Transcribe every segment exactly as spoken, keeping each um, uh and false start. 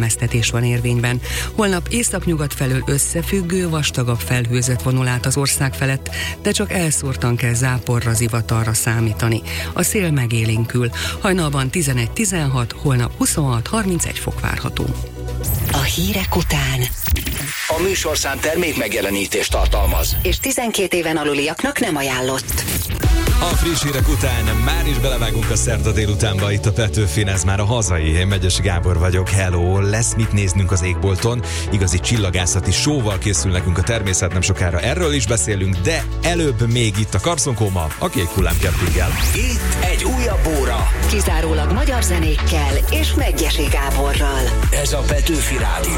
figyelmeztetés van érvényben. Holnap északnyugat felől összefüggő, vastagabb felhőzet vonul át az ország felett, de csak elszórtan kell záporra, zivatarra számítani. A szél megélénkül. Hajnalban tizenegy-tizenhat, holnap huszonhat harmincegy fok várható. A hírek után a műsorszám termék megjelenítést tartalmaz, és tizenkét éven aluliaknak nem ajánlott. A friss hírek után már is belevágunk a szerda délutánba, itt a Petőfin, ez már a hazai. Én Megyesi Gábor vagyok, hello! Lesz mit néznünk az égbolton, igazi csillagászati show-val készül nekünk a természet, nem sokára erről is beszélünk, de előbb még itt a Carson Coma, a Kék Hullám Campinggel. Itt egy újabb óra. Kizárólag magyar zenékkel és Megyesi Gáborral. Ez a Petőfi Rádió.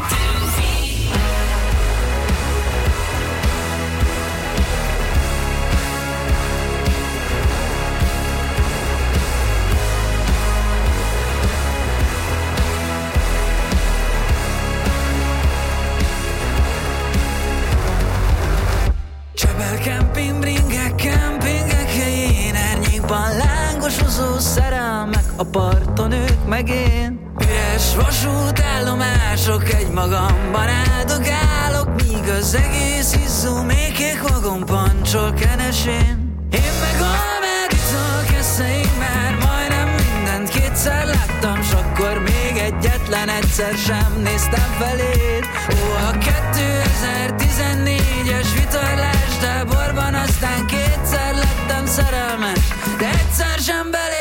Kemping-bringek, kempingek helyén, árnyékban lángosozó szerelmek, a parton ők meg én. Üres vasútállomások, egy magamban áldogálok, míg az egész izzó még kék vagon pancsol kenesén. Én meg almárítól keszeig már majdnem mindent kétszer láttam, s akkor még egyetlen egyszer sem néztem feléd. Ó, a kétezer-tizennégyes vitorlás táborban aztán kétszer lettem szerelmes, de egyszer sem beléd.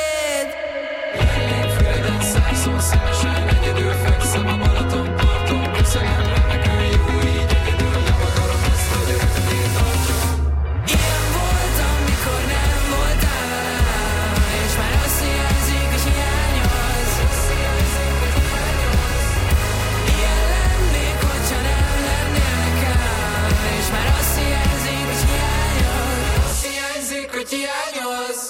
Földön szárszó szívesen, egyedül fekszem a Balatonparton, köszönöm remekül jó, így egyedül nem akarom azt, hogy örökké tartson. Ilyen voltam, mikor nem voltál velem, és már azt hiányzik, hogy hiányolsz. Ilyen lennék, hogyha nem lennél nekem, és már azt hiányzik, hogy hiányolsz. Azt hiányzik, hogy hiányolsz.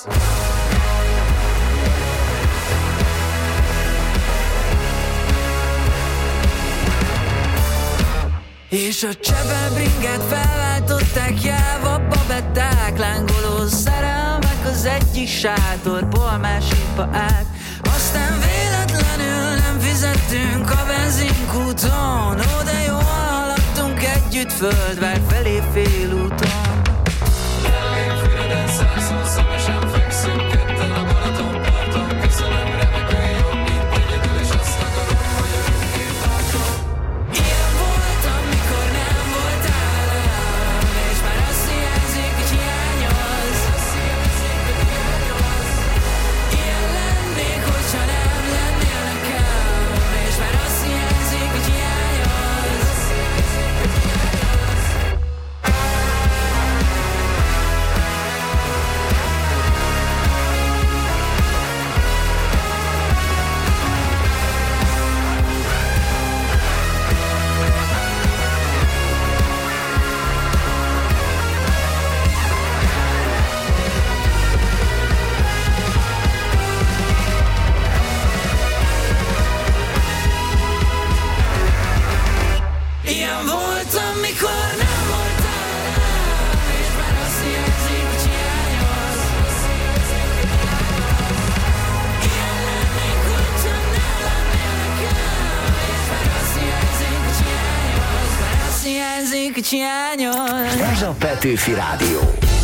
És a csepelbringet felváltották, jelva babetták, lángoló szerelmek az egyik sátorból a másikba át. Aztán véletlenül nem fizettünk a benzinkúton, ó de jól haladtunk együtt földvár felé félúton. Én Füreden százszor szemesen fekszünk ketten a Balatonparton, köszönöm remekül jobb, mint egyedül, és azt akarom, hogy örökké tartson. Ilyen voltam, mikor nem voltál velem, és már azt hiányzik, hogy hiányolsz. Ilyen lennék, hogyha nem lennél nekem, és már azt hiányzik, hogy hiányolsz. Ilyen voltam, mikor nem voltál velem, és már azt hiányzik, hogy hiányolsz. Ilyen lennék, hogyha nem lennél nekem, és már azt hiányzik, hogy hiányolsz. Már azt hiányzik, hogy hiányolsz. Ez a Petőfi Rádió.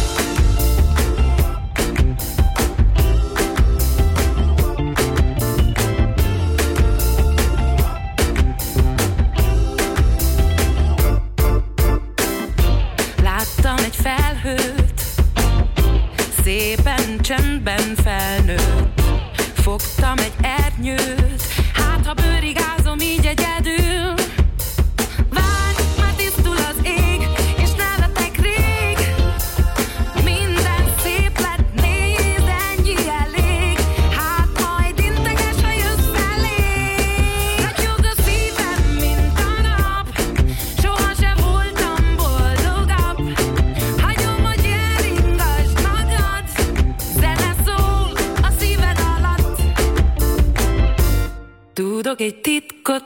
Láttam egy felhőt, szépen csendben felnőtt. Fogtam egy ernyőt, hát ha bőrigázom így egyedül. Várj, már tisztul az ég, és nevetek rég. Minden szép lett, nézd, ennyi elég. Hát majd integes, ha jössz felé. Ragyog a szívem, mint a nap, soha se voltam boldogabb. Hagyom, hogy elringasd magad, zene szól a szíved alatt. Tudok egy titkot,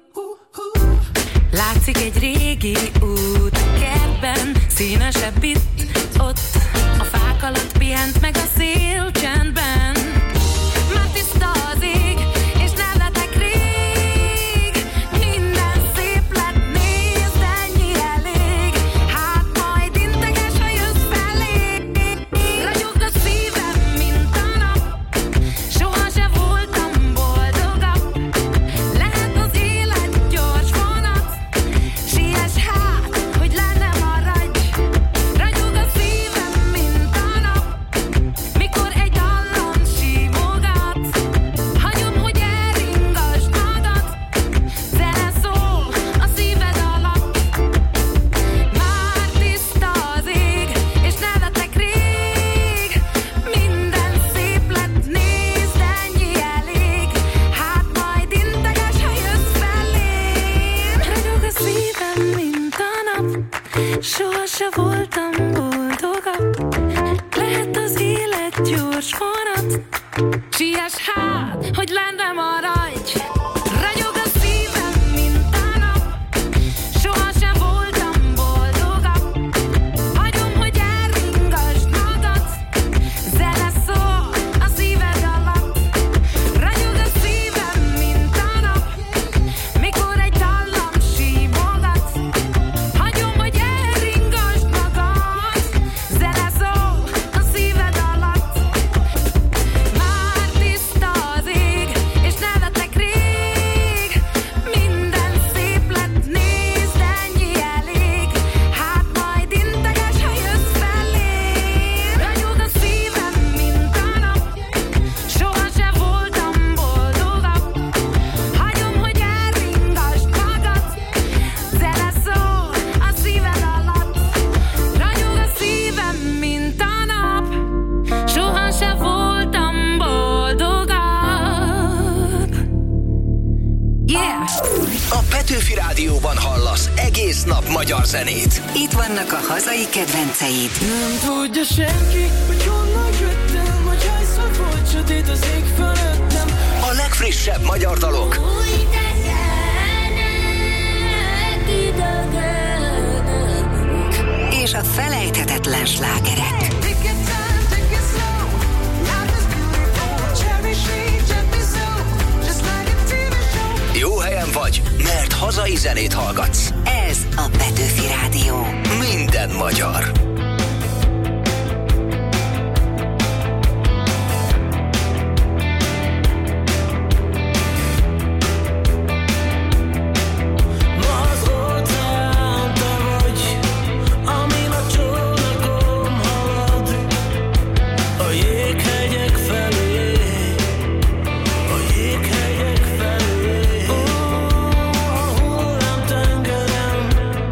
látszik egy régi út a kertben, színesebb itt, ott. A fák alatt pihent meg a szél csendben. Már tiszta az ég, és nevetek rég. se voltam boldogabb. Lehet az élet gyors vonat. Siess hát, hogy lenne maradj. Ragyog a szívem, mint a nap. Sohasem voltam boldogabb. Hagyom, hogy elringasd magad. Zene szól a szíved alatt. Ragyog a szívem, mint a nap. Mikor egy dallam símogat. Hagyom, hogy elringasd magad. Zene szól a szíved alatt. Már tiszta az ég, és nevetek rég. Minden szép lett, nézd, ennyi elég. Hát majd integes, ha jössz felém. Ragyog a szívem, mint a nap. Sohasem voltam boldogabb. Hagyom, hogy elringasd magad. Zene szól a szíved alatt. Ragyog a szívem, mint a nap. Sohasem voltam boldogabb. Yeah! A Petőfi Rádióban hallasz egész nap magyar zenét. Itt vannak a hazai kedvenceid. Nem tudja senki, hogy honnan jöttem, hogy hányszor volt sötét az ég fölöttem. A legfrissebb magyar dalok. Új teszenek idegenek. És a felejthetetlen slágerek. Take your time, take it slow. Life is beautiful, cherish each episode. Just like a té vé show. Jó helyen vagy, mert hazai zenét hallgatsz. Ez a Petőfi Rádió. Minden magyar. Ma az óceán te vagy, amin a csónakom halad. A jéghegyek felé, a jéghegyek felé. Ó, a hullámtengerem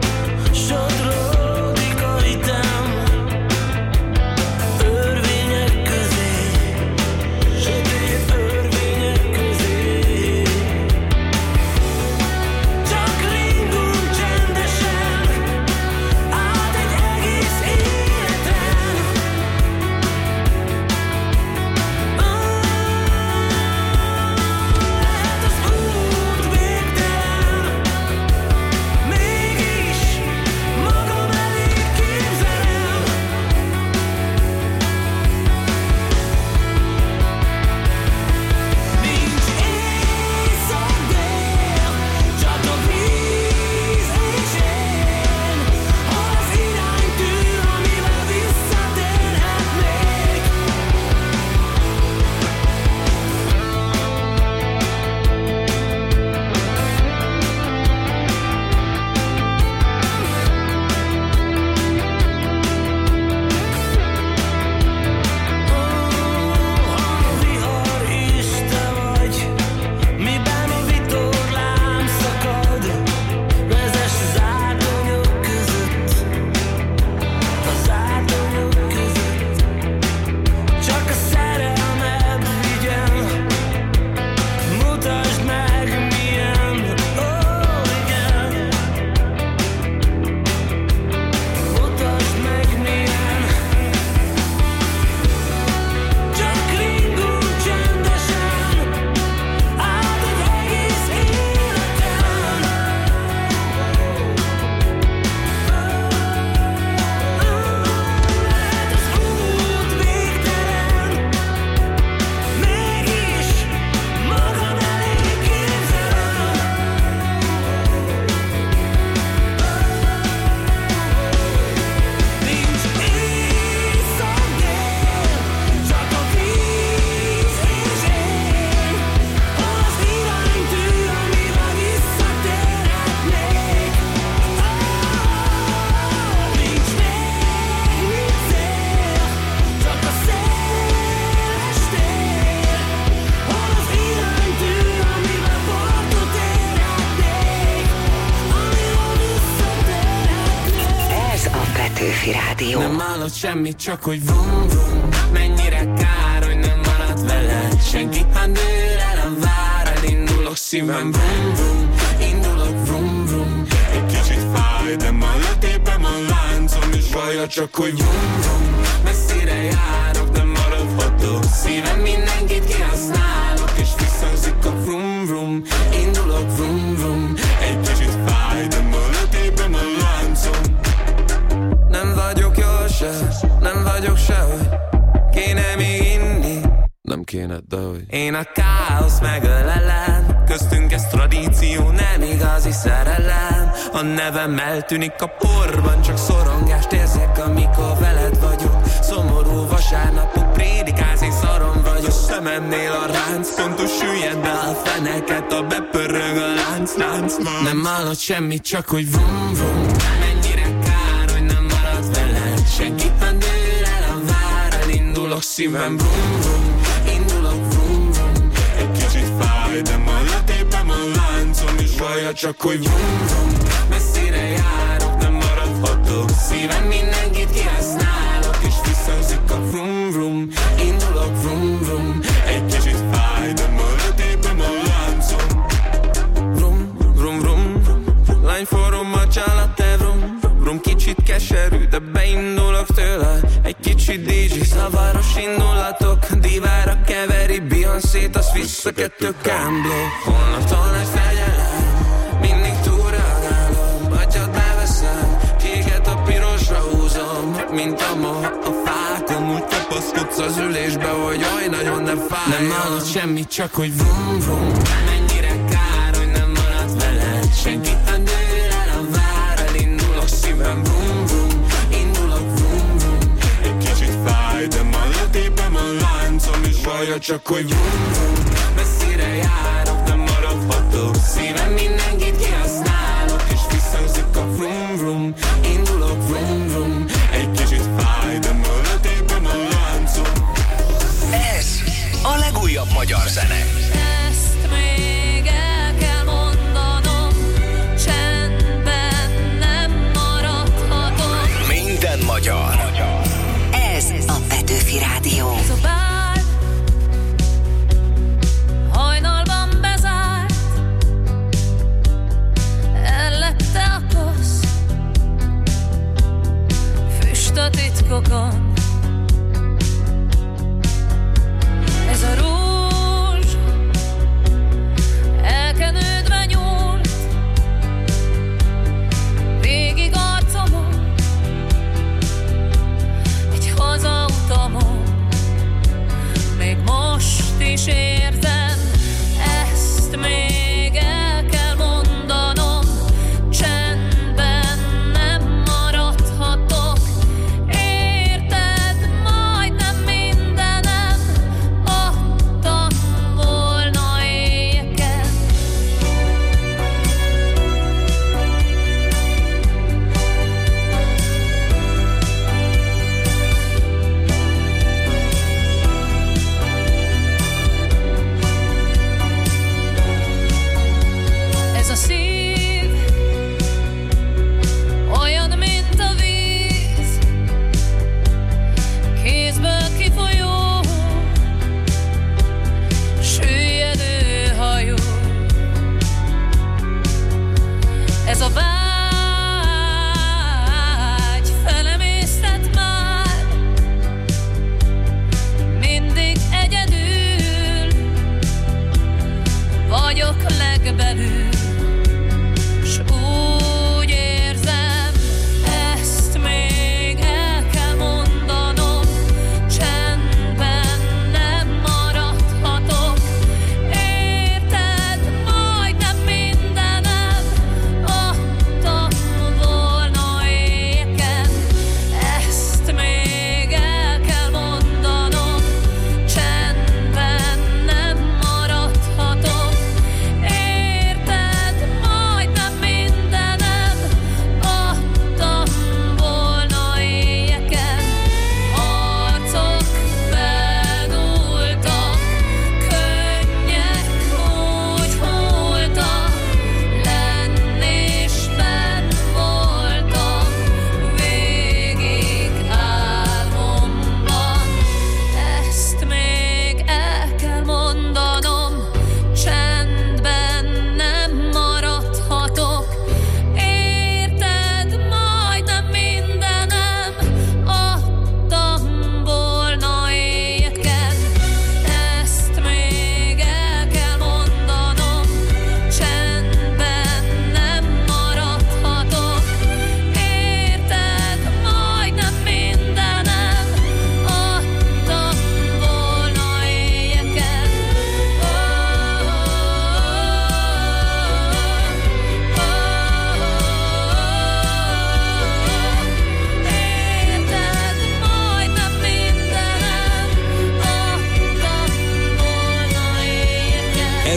sodródik a hitem. Örvények közé, sötét örvények közé. Csak ringunk csendesen, át egy egész életen. Lehet az út végtelen, mégis magam elé képzelem. Nincs észak-dél, csak a víz és én. Hol az iránytű, amivel visszatérhetnék? Ha a vihar is te vagy, miben a vitorlám szakad. Vezess az átonyok között, az átonyok között. Csak a szerelmed vigyen, mutasd meg milyen. Ó, igen, mutasd meg milyen. Csak ringunk csendesen, át egy egész életen. Lehet az út végtelen, mégis magam elé képzelem. Nincs észak-dél, csak a víz és én. Hol az iránytű, amivel visszatérhetnék? Nincs még mit cél, csak a széles tér. Hol az iránytű, amivel partot érhetnék? Amivel visszatérhetnék? Ez a Petőfi Rádió. Nem hallott semmit, csak hogy vum vum. Mennyire kár, hogy nem maradt veled senki. Ha nőlelem vár, elindulok szívem vum vum. Indulok vum vum. Egy kicsit fáj, de már letépem a láncom, és hallja csak, hogy vum vum. Messzire járok, de maradhatok. Szívem mindenkit kihasználok, és visszhangzik a vrum vrum. Indulok vrum vrum. Egy kicsit fáj, de marad ébben a láncom. Nem vagyok jól se, nem vagyok sehogy. Kéne még inni, nem kéne, de hogy. Én a káosz megölelem, köztünk ez tradíció, nem igazi szerelem. A nevem eltűnik a porban, csak szorongást érzek, amikor veled vagyok. Szomorú vasárnapok, prédikálsz, én szarom vagy. A szememnél a ránc, pontos süllyed be a feneket, a bepörög a lánc, lánc, lánc. Nem hallod semmit, csak hogy vum vum. Mennyire kár, hogy nem marad veled. Senkit nem dől el a vár, elindulok szívem vum vum. Indulok vum vum. Egy kicsit fáj, de marad éppen a láncom, és hallja csak, hogy vum vum. Messzire járok, nem maradhatok. Szívem mindenkit kihasználok, és visszhangzik a vrum vrum. Indulok vrum vrum. Egy kicsit fáj, de marad éppen a láncom. Vrum vrum vrum. Lány forrom a csálat, te vrum vrum. Kicsit keserű, de beindulok tőle. Egy kicsit dé dzsé, zavaros indulatok. Divára keveri Beyoncé-t, azt vissza kettő kámbló. Holnaptól nagy fegyelem, mindig túlreagálom. Agyad beveszem, kéket a pirosra húzom. Mint a moha a fákon, úgy kapaszkodsz az ülésbe, hogy oly nagyon ne fájjon. Nem hallod semmit, csak hogy vrum vrum. Mennyire kár, hogy nem marad veled. Senkit nem dől el a vár, elindulok szívem vrum vrum. Indulok vrum vrum. Egy kicsit fáj, de marad éppen a láncom, és hallja csak, hogy vrum vrum. Messzire járok, de maradhatok. Szívem mindenkit kihasználok, és visszhangzik a vrum vrum. Indulok vrum vrum. Egy kicsit fáj, de marad éppen a láncom. Ez a legújabb magyar zene. Ezt még el kell mondanom, csendben nem maradhatom. Minden magyar. Ez a Petőfi Rádió. Ez a bál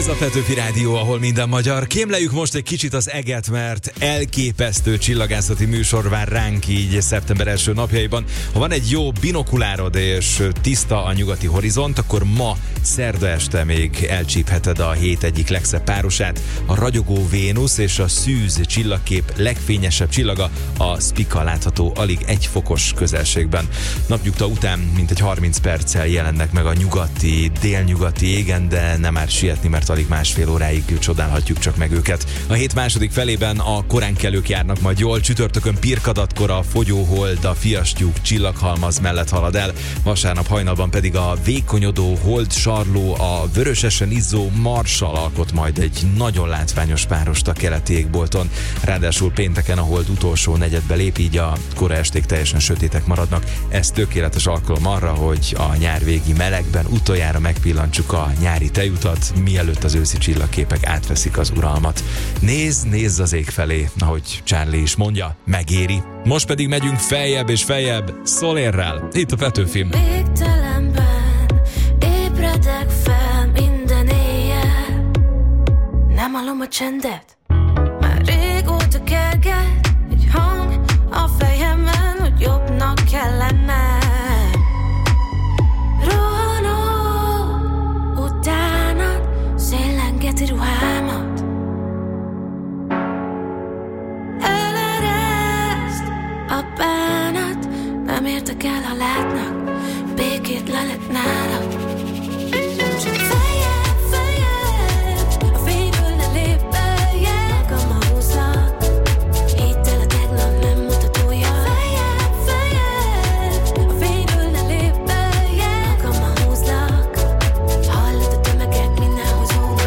Ez a Petőfi Rádió, ahol minden magyar. Kémleljük most egy kicsit az eget, mert elképesztő csillagászati műsor vár ránk így szeptember első napjaiban. Ha van egy jó binokulárod és tiszta a nyugati horizont, akkor ma szerda este még elcsípheted a hét egyik legszebb párosát. A ragyogó Vénusz és a szűz csillagkép legfényesebb csillaga, a Spica látható alig egy fokos közelségben. Napnyugta után mintegy harminc perccel jelennek meg a nyugati, délnyugati égen, de nem már sietni, mert alig másfél óráig csodálhatjuk csak meg őket. A hét második felében a koránkelők járnak majd jól, csütörtökön pirkadatkor a fogyóhold, a fiastyúk csillaghalmaz mellett halad el, vasárnap hajnalban pedig a vékonyodó hold sarló, a vörösesen izzó Marssal alkot majd egy nagyon látványos párost a keleti égbolton. Ráadásul pénteken a hold utolsó negyedbe lép, így a kora esték teljesen sötétek maradnak. Ez tökéletes alkalom arra, hogy a nyárvégi melegben utoljára megpillantsuk a nyári tejutat, mielőtt az őszi csillagképek átveszik az uralmat. Nézd, nézz az ég felé, ahogy Charlie is mondja, megéri. Most pedig megyünk feljebb és feljebb Solérrel, itt a Petőfim. Végtelenben ébredek fel minden éjjel, nem hallom a csendet, már régóta kerget egy hang a fejemben, hogy jobbnak kell lennem. Széllengeti ruhámat, elereszt a bánat, nem értek el, ha látnak, békét lelet nálad. Csak feljebb, feljebb, a fényről ne lép beljebb, magammal húzlak, hidd el, a tegnap nem mutatója. Feljebb, feljebb, a fényről ne lép beljebb, magammal húzlak, hallod a tömegek mindenhol.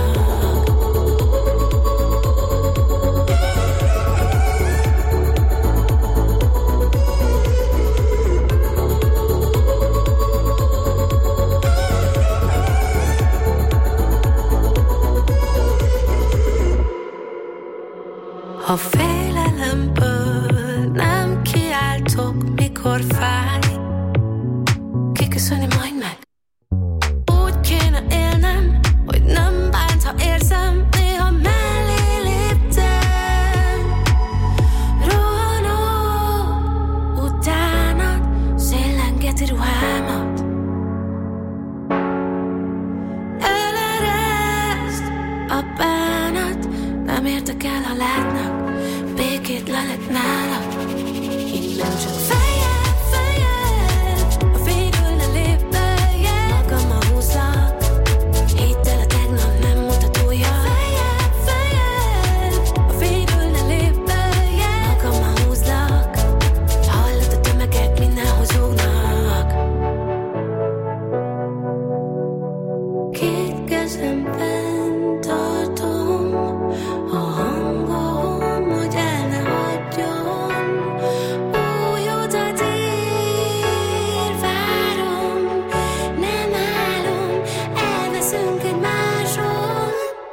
Ha félelemből nem kiáltok, mikor fáj, kiköszöni majd meg. Úgy kéne élnem, hogy nem bánt, ha érzem, néha mellé léptem. Rohanok utánad, széllengeti ruhámat, elereszt a bánat, nem értek el, ha látnak, békét lelet nálad. Így nem csak feljebb, feljebb, a fényről ne lép beljebb, magammal húzlak, hidd el, a tegnap nem mutatója. Feljebb, feljebb, a fényről ne lép beljebb, magammal húzlak, hallod a tömegek mindenhol zúgnak. Két kezemben tartom a hangom, hogy el ne hagyjon. Új utat ír, várom, nem állom, elveszünk egymáson.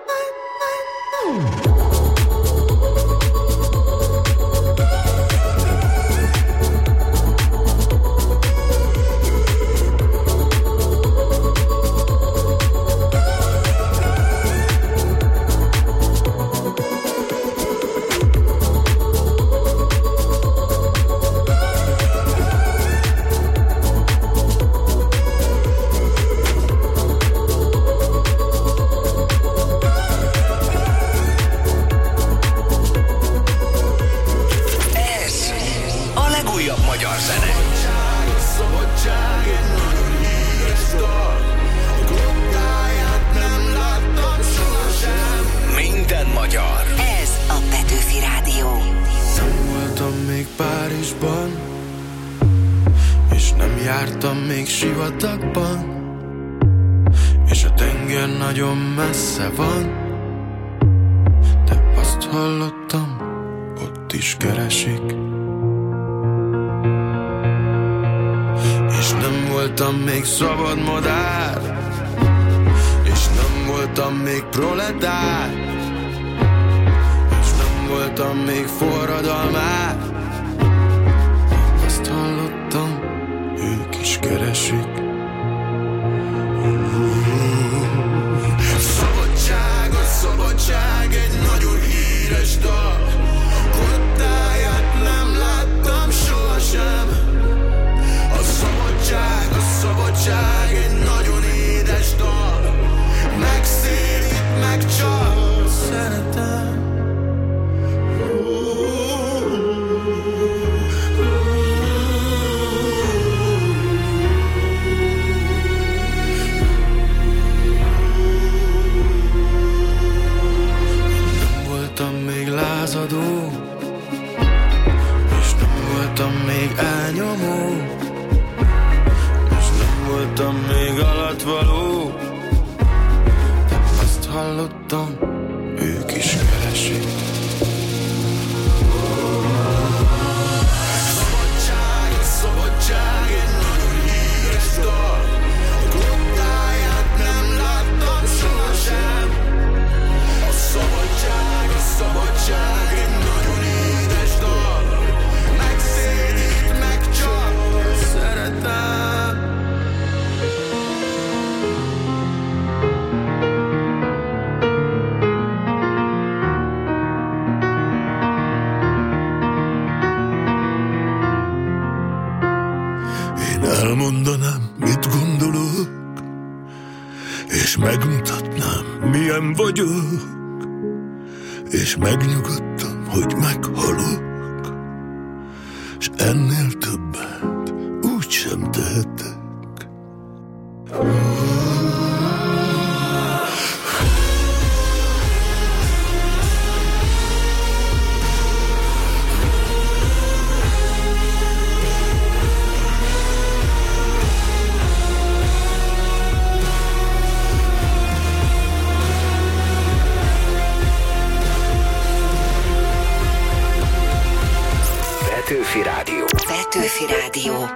Ez a legújabb magyar zene. Minden magyar. Ez a Petőfi Rádió. Nem voltam még Párizsban, és nem jártam még sivatagban, és a tenger nagyon messze van, de azt hallottam, ott is keresik. És nem voltam még szabad madár, és nem voltam még proletár, és nem voltam még forradalmár. Azt hallottam, ők is keresik. Szabadság! lázadó, és nem voltam még elnyomó, és nem voltam még alatvaló, de azt hallottam, ők is keresik. Szabadság, a szabadság egy nagyon híres dal, a glottáját nem láttam sohasem. A szabadság, a szabadság egy nagyon édes dal, megszédít, meg csak szeretem. Elmondanám, mit gondolok, és megmutatnám, milyen vagyok, és megnyugodtam, hogy meghalok, és ennél többet úgy sem tehetek. Petőfi Rádió. Petőfi Rádió.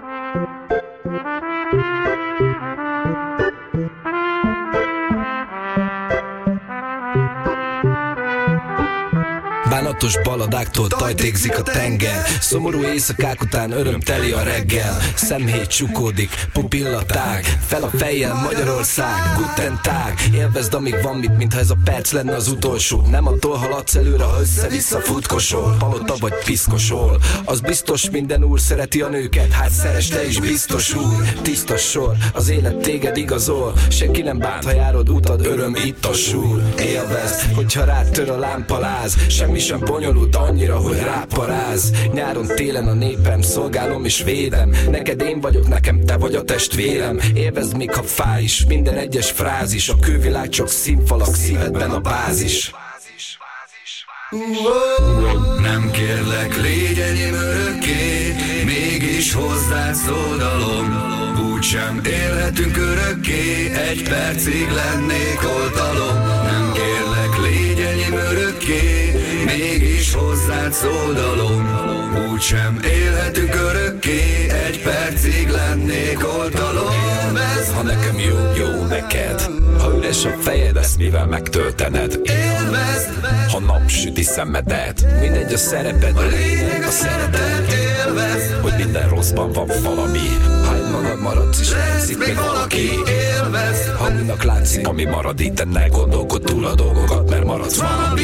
Bánatos baladáktól tajtékzik a tenger, szomorú éjszakák után örömteli a reggel. Szemhéj csukódik, pupillatág, fel a fejjel Magyarország, guten tag. Élvezd amíg van mit, mintha ez a perc lenne az utolsó. Nem attól haladsz előre, ha össze-vissza futkosol, palota vagy piszkosol. Az biztos minden úr szereti a nőket, hát szeres te is biztos úr. Tiszta sor, az élet téged igazol, senki nem bánt, ha járod utad, öröm itt a súr. Élvezd, hogyha rád tör a lámpaláz, semmi sem bonyolult annyira, hogy ráparáz. Nyáron, télen a népem, szolgálom és védem. Neked én vagyok, nekem te vagy a testvérem. Élvezd, még ha fáj is, minden egyes frázis. A külvilág csak színfalak, szívedben a bázis. Nem kérlek, légy enyém örökké, mégis hozzád szódalom. Úgysem élhetünk örökké, egy percig lennék oltalom. Nem kérlek, légy enyém örökké, mégis hozzád szódalom. Úgysem élhetünk örökké, egy percig lennék oltalom. Élvezd, ha nekem jó, jó neked. Ha üres a fejed, ezt mivel megtöltened. Élvezd, ha napsüti szemedet. Mindegy a szereped, a lényeg a szeretet. Élvezd, hogy minden rosszban van valami. Ha magad maradsz is látszik még valaki. Élvezd, ha minak látszik, ami marad itt, ne gondolkod túl a dolgokat, mert maradsz valami.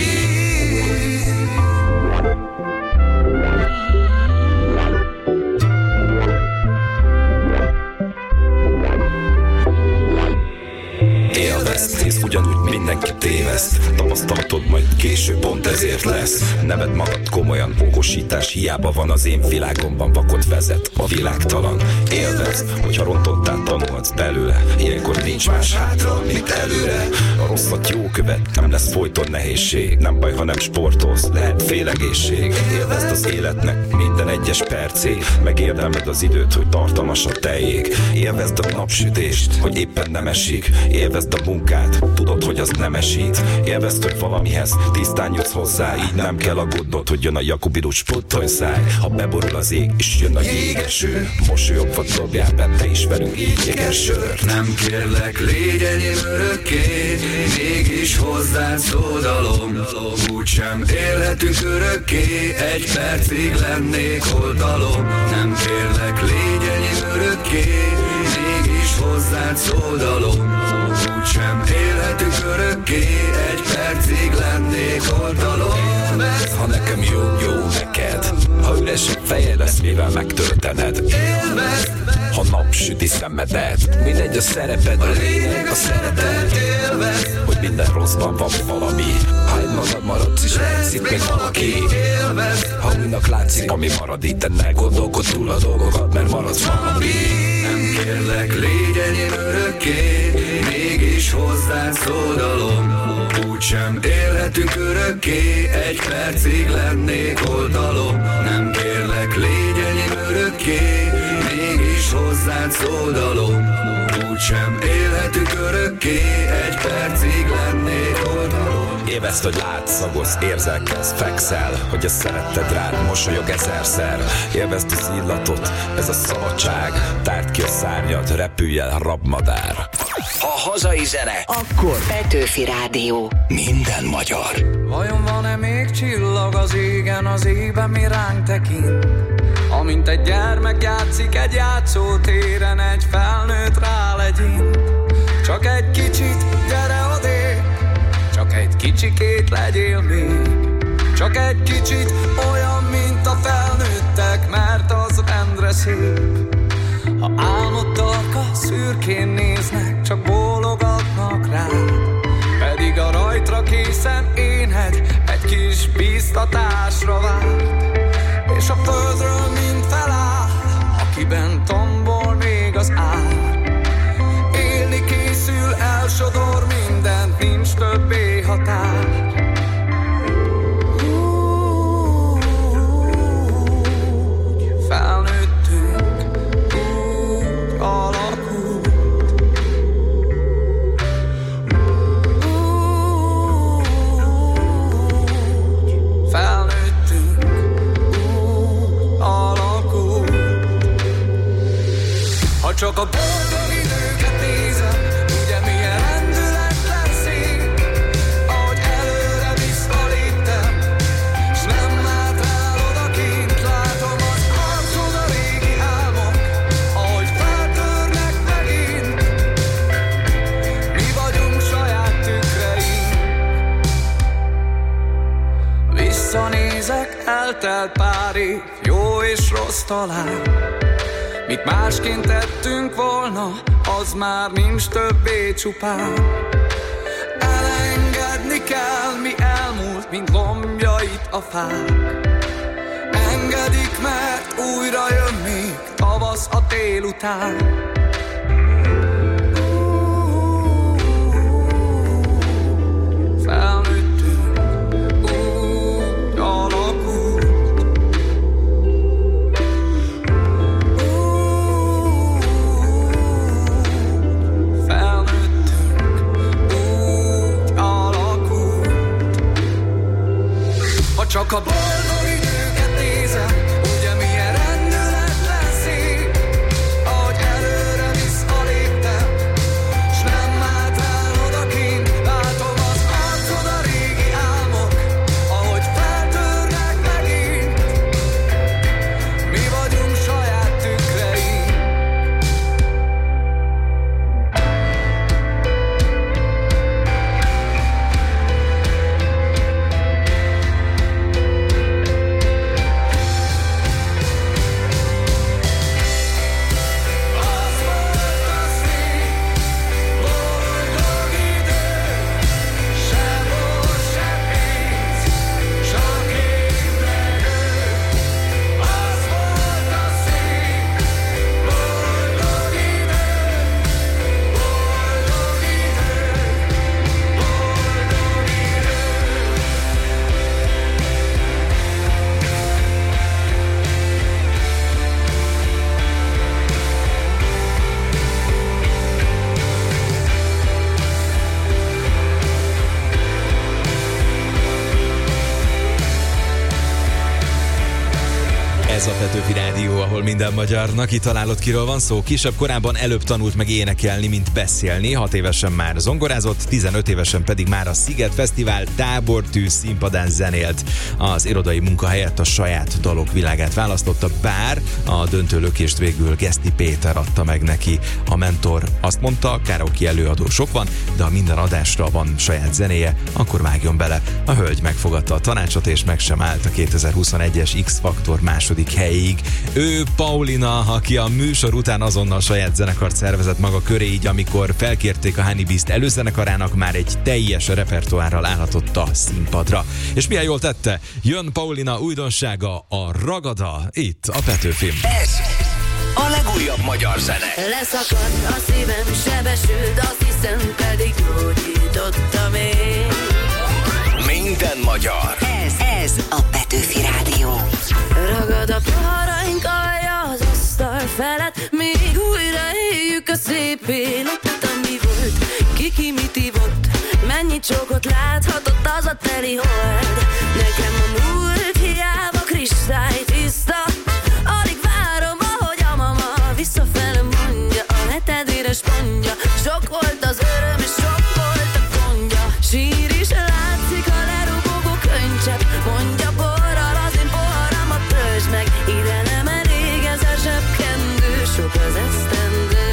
Élvezd, hisz ugyanúgy mindenki téveszt. Tapasztalatod majd később pont ezért lesz. Neved magad komolyan, okosítás hiába van. Az én világomban vakot vezet a világtalan. Élvezd, hogyha rontottál, tanulhatsz belőle. Ilyenkor nincs más hátra, mint előre. A rosszat jó követ, nem lesz folyton nehézség. Nem baj, ha nem sportolsz, lehet félegészség. Élvezd az életnek minden egyes percét. Megérdemled az időt, hogy tartalmas a tejék. Élvezd a napsütést, hogy éppen nem esik. Élvezd a munkát, tudod, hogy az nem esít. Élvezd, hogy valamihez tisztán jutsz hozzá. Így nem kell aggódnod, hogy jön a Jakubidus puttony száj. Ha beborul az ég, és jön a jégeső, mosolyogva dobjál be, te is velünk így éges sört. Nem kérlek, légy enyém örökké, mégis hozzád szódalom. Úgysem élhetünk örökké, egy percig lennék oltalom. Nem kérlek, légy enyém örökké, mégis hozzád szódalom. Úgysem élhetünk örökké, egy percig lennék oltalom. Ha nekem jó, jó neked. Ha üres a fejed, ezt mivel megtöltened. Élvezd, ha napsüti szemedet. Mindegy a szereped, a lényeg a szeretet. Élvezd, hogy minden rosszban van valami. Ha egy magad maradsz is látszik még valaki. Élvezd, ha minak látszik, ami marad itt, ne gondolkod túl a dolgokat, mert maradsz valami. Nem kérlek, légy enyém örökké, mégis hozzád szódalom. Úgysem élhetünk örökké, egy percig lennék oltalom. Nem kérlek, légy enyém örökké, mégis hozzád szódalom. Úgysem élhetünk örökké, egy percig lennék oltalom. Évezd, hogy látsz, szagosz, érzelkedsz, fekszel, hogy a szeretted rád mosolyog ezerszer. Élvezd az illatot, ez a szabadság. Tárd ki a szárnyad, repülj el, rabmadár. Ha hazai zene, akkor Petőfi Rádió. Minden magyar. Vajon van-e még csillag az égen, az égben mi ránk tekint? Amint egy gyermek játszik egy játszótéren, egy felnőtt rálegyint. Csak egy kicsit, gyere odébb, csak egy kicsikét legyél még. Csak egy kicsit olyan, mint a felnőttek, mert az rendre szép. Ha álmod tarka, szürkén néznek, csak bólogatnak rád. Pedig a rajtra készen ének, egy kis bíztatásra vár. És a földről mind feláll, akiben tombol még az ár. Élni készül, elsodor mindent, nincs többé határ. Úgy felnőttünk, úgy alakult. Úgy felnőttünk, úgy alakult. Ha csak a boldog időket nézem, ugye milyen rendületlen szép, ahogy előre visszaléptem, s nem állt rá odakint, látom az arcod a régi álmok, ahogy feltörnek megint. Mi vagyunk saját tükreink. Visszanézek, eltelt pár év, jó és rossz talán. Mit másként tettünk volna, az már nincs többé csupán. Elengedni kell, mi elmúlt, mint lombjait a fák. Engedik, mert újra jön még tavasz a tél után. Felnőttünk, úgy alakult. Csak a boldog időket nézem, ugye milyen rendületlen szép, ahogy előre visszaléptem, s nem állt el odakint, látom az arcod a régi álmok, ahogy feltörnek megint. Mi vagyunk saját tükreink. Ez a Petőfi Rádió, ahol minden magyarnak kitalálod, kiről van szó. Kisebb korában előbb tanult meg énekelni, mint beszélni. Hat évesen már zongorázott, tizenöt évesen pedig már a Sziget Fesztivál tábortű színpadán zenélt. Az irodai munka helyett a saját dalok világát választotta, bár a döntő lökést végül Geszti Péter adta meg neki. A mentor azt mondta, karaoke előadó sok van, de ha minden adásra van saját zenéje, akkor vágjon bele. A hölgy megfogadta a tanácsot, és meg sem állt a kétezer-huszonegyes X-Faktor második helyig. Ő Paulina, aki a műsor után azonnal saját zenekart szervezett maga köré, így amikor felkérték a Honey Beast előzenekarának, már egy teljes repertoárral állhatott a színpadra. És milyen jól tette? Jön Paulina újdonsága, a Ragada, itt a Petőfin. Ez a legújabb magyar zene. Leszakadt a szívem, sebesült, azt hiszem, pedig gyógyítottam én. Minden magyar. Ez, ez a Petőfi Rádió. Ragad a poharaink alja az asztal felett, még újra éljük a szép életet, ami volt. Kiki mit ivott, mennyi csókot láthatott az a teli hold. Nekem a múlt hiába kristálytiszta, alig várom, ahogy a mama visszafele mondja. A hetedére spondja, sok volt az öröm és sok volt a gondja. Sír is látszik a lerugógó könycsepp, mondja borral az én poharamat töltsd meg. Ide nem elég ez a zsebkendő, sok az esztendő.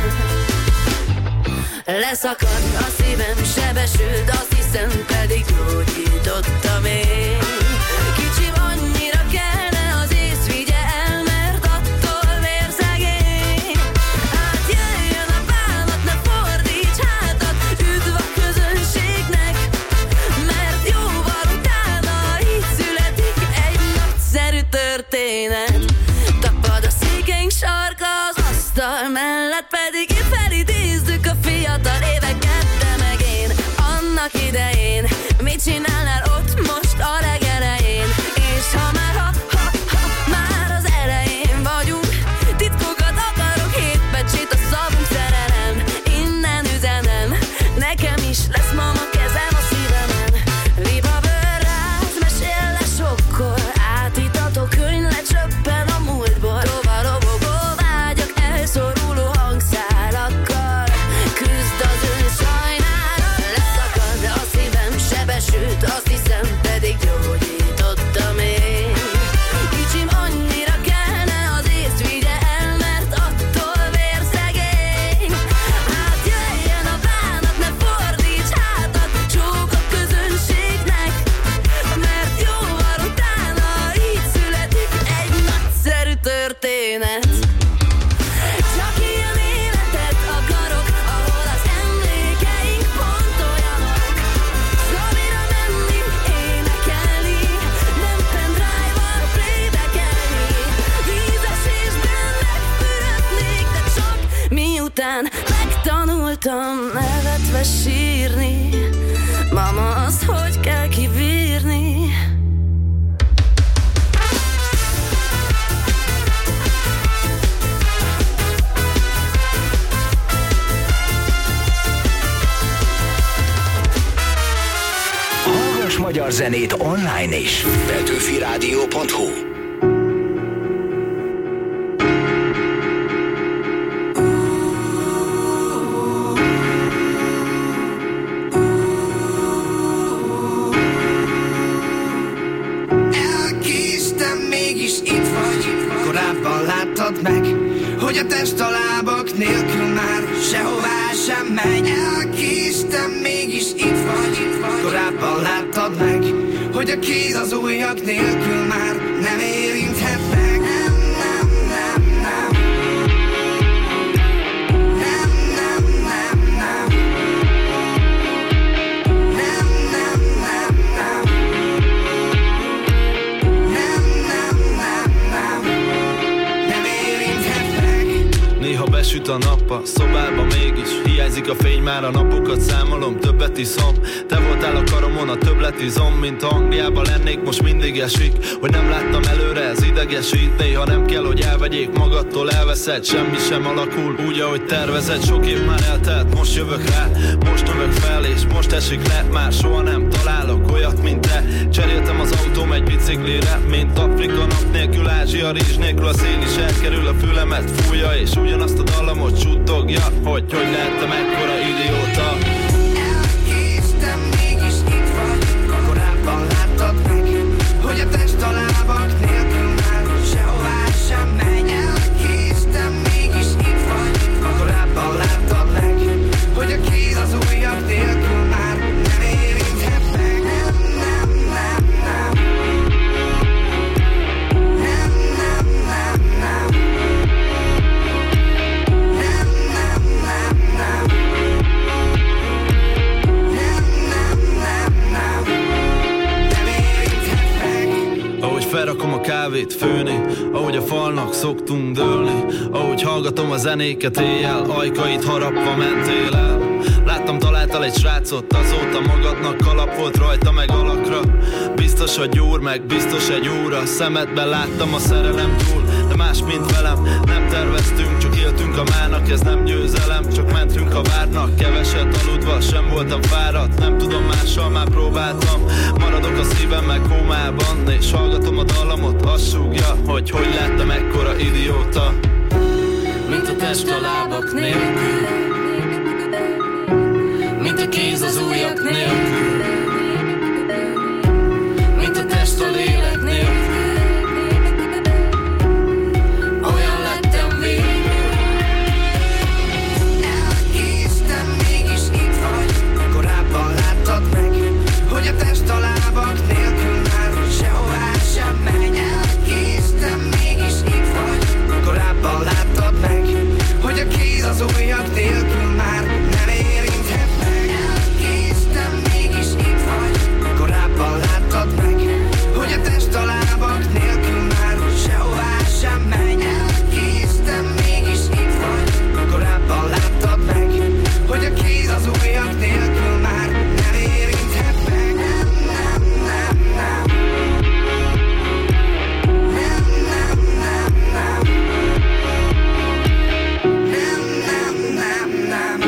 Leszakadt a szívem, sebesült, azt hiszem, pedig gyógyítottam én. Kicsim annyira kellene, az ész vigye el, mert attól vérzegény. Hát jöjjön a bánat, ne fordíts hátat, üdv a közönségnek, mert jóval utána így születik egy nagyszerű történet. Tapad a székeink sarka az asztal mellett, pedig itt felidézzük a fiatal éveket, te meg én annak idején. Mit csinálnál ott most a legelején? És ha már, ha, ha, ha, már az elején vagyunk, titkokat akarok, hét pecsét a szavunk szerelem. Innen üzenem, nekem is lesz mama kezem a szívemen. Libabőr ráz, mesél le sokkor, átítató könyv lecsöppen a múltból. Rovarobogó vágyak, elszoruló hangszálakkal, küzd az ön sajnálat. Leszakad a szívem, sebesült, azt hiszem, pedig gyógyítottam én. Kicsim annyira kellene, az ész vigye el, mert attól vérzegény. Hát jöjjön a bánat, ne fordíts hátat, csók a közönségnek, mert jóval utána így születik egy nagyszerű történet. Csak ilyen életet akarok, ahol az emlékeink pont olyanok. Szabira menni, énekelni, nem pendrive-val playback-elni. Vízesésben megfürödnék, de csak miután megtanultam nevetve sírni. Mama, azt hogy kell kibírni? Hallgass magyar zenét online is. Petőfi Rádió pont hu. Elkésztem, mégis itt vagy. Korábban láttad meg, hogy a test a lábak nélkül már sehová sem megy. Elkésztem, mégis itt vagy. Korábban láttad meg, hogy a kéz az ujjak nélkül már nem érinthet meg. Nem, nem, nem, nem. Nem, nem, nem, nem. Nem, nem, nem, nem. Nem, nem, nem, nem. Nem érinthet meg. Néha besüt a nap a szobába, mégis hiányzik a fény, már a napokat számolom, többet iszom. Te voltál a karomon, a többlet izom, mint Angliában lennék, most mindig esik. Hogy nem láttam előre, ez idegesít. Néha nem kell, hogy elvegyék, magadtól elveszed, semmi sem alakul úgy, ahogy tervezed. Sok év már eltelt, most jövök rá, most növök fel, és most esik le. Már soha nem találok olyat, mint te. Cseréltem az autóm egy biciklire, mint Afrika nap nélkül, Ázsia rizs nélkül. A szél is elkerül, a fülemet fújja, és ugyanazt a dallamot suttogja, hogy hogy lehettem ekkora idióta. Elkésztem, mégis itt vagy. Korábban láttad meg, hogy a test a lábak nélkül már sehová sem megy. Elkésztem, mégis itt vagy. Korábban láttad meg, hogy a kéz az ujjak nélkül már nem érinthet meg. Nem, nem, nem, nem. Nem, nem, nem, nem. Nem, nem, nem, nem. felrakom a kávét főni, ahogy a falnak szoktunk dőlni, ahogy hallgatom a zenéket éjjel, ajkait harapva mentél el. Láttam, találtál egy srácot, azóta magadnak kalap volt rajta meg alakra. Biztos, hogy gyúr meg, biztos egy úra, szemedben láttam a szerelem túl. De más, mint velem, nem terveztünk, csak éltünk a mának, ez nem győzelem. Csak mentünk a várnak, keveset aludva, sem voltam fáradt. Nem tudom, mással már próbáltam, maradok a szívem meg kómában, és hallgatom a dallamot, azt súgja, hogy hogy lettem ekkora idióta. Mint a test a lábak nélkül, mint a kéz az ujjak nélkül, mint a test a lélek nélkül, olyan lettem végül. Elkésztem, mégis itt vagy. Korábban láttad meg, hogy a test a lábak nélkül már sehová sem megy. Elkésztem, mégis itt vagy. Korábban láttad meg, hogy a kéz az ujjak nélkül már nem érinthet meg. Elkésztem, mégis itt vagy. Korábban láttad meg, hogy a test a lábak nélkül már sehová sem megy. Elkésztem, mégis itt vagy. Korábban láttad meg, hogy a kéz az ujjak nélkül már nem érinthet meg. Nem, nem, nem, nem. Nem, nem, nem, nem. Nem, nem, nem, nem.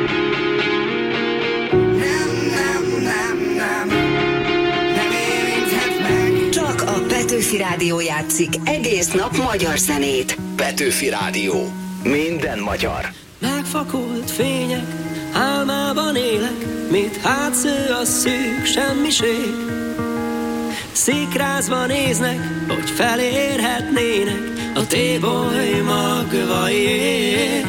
Nem, nem, nem, nem. Nem érinthet meg. Csak a Petőfi Rádió játszik egész nap magyar zenét. Petőfi Rádió. Minden magyar. Megfakult fények, álmában élek, mit hátsző a szűk semmiség. Szikrázva néznek, hogy felérhetnének a téboly magvaiért.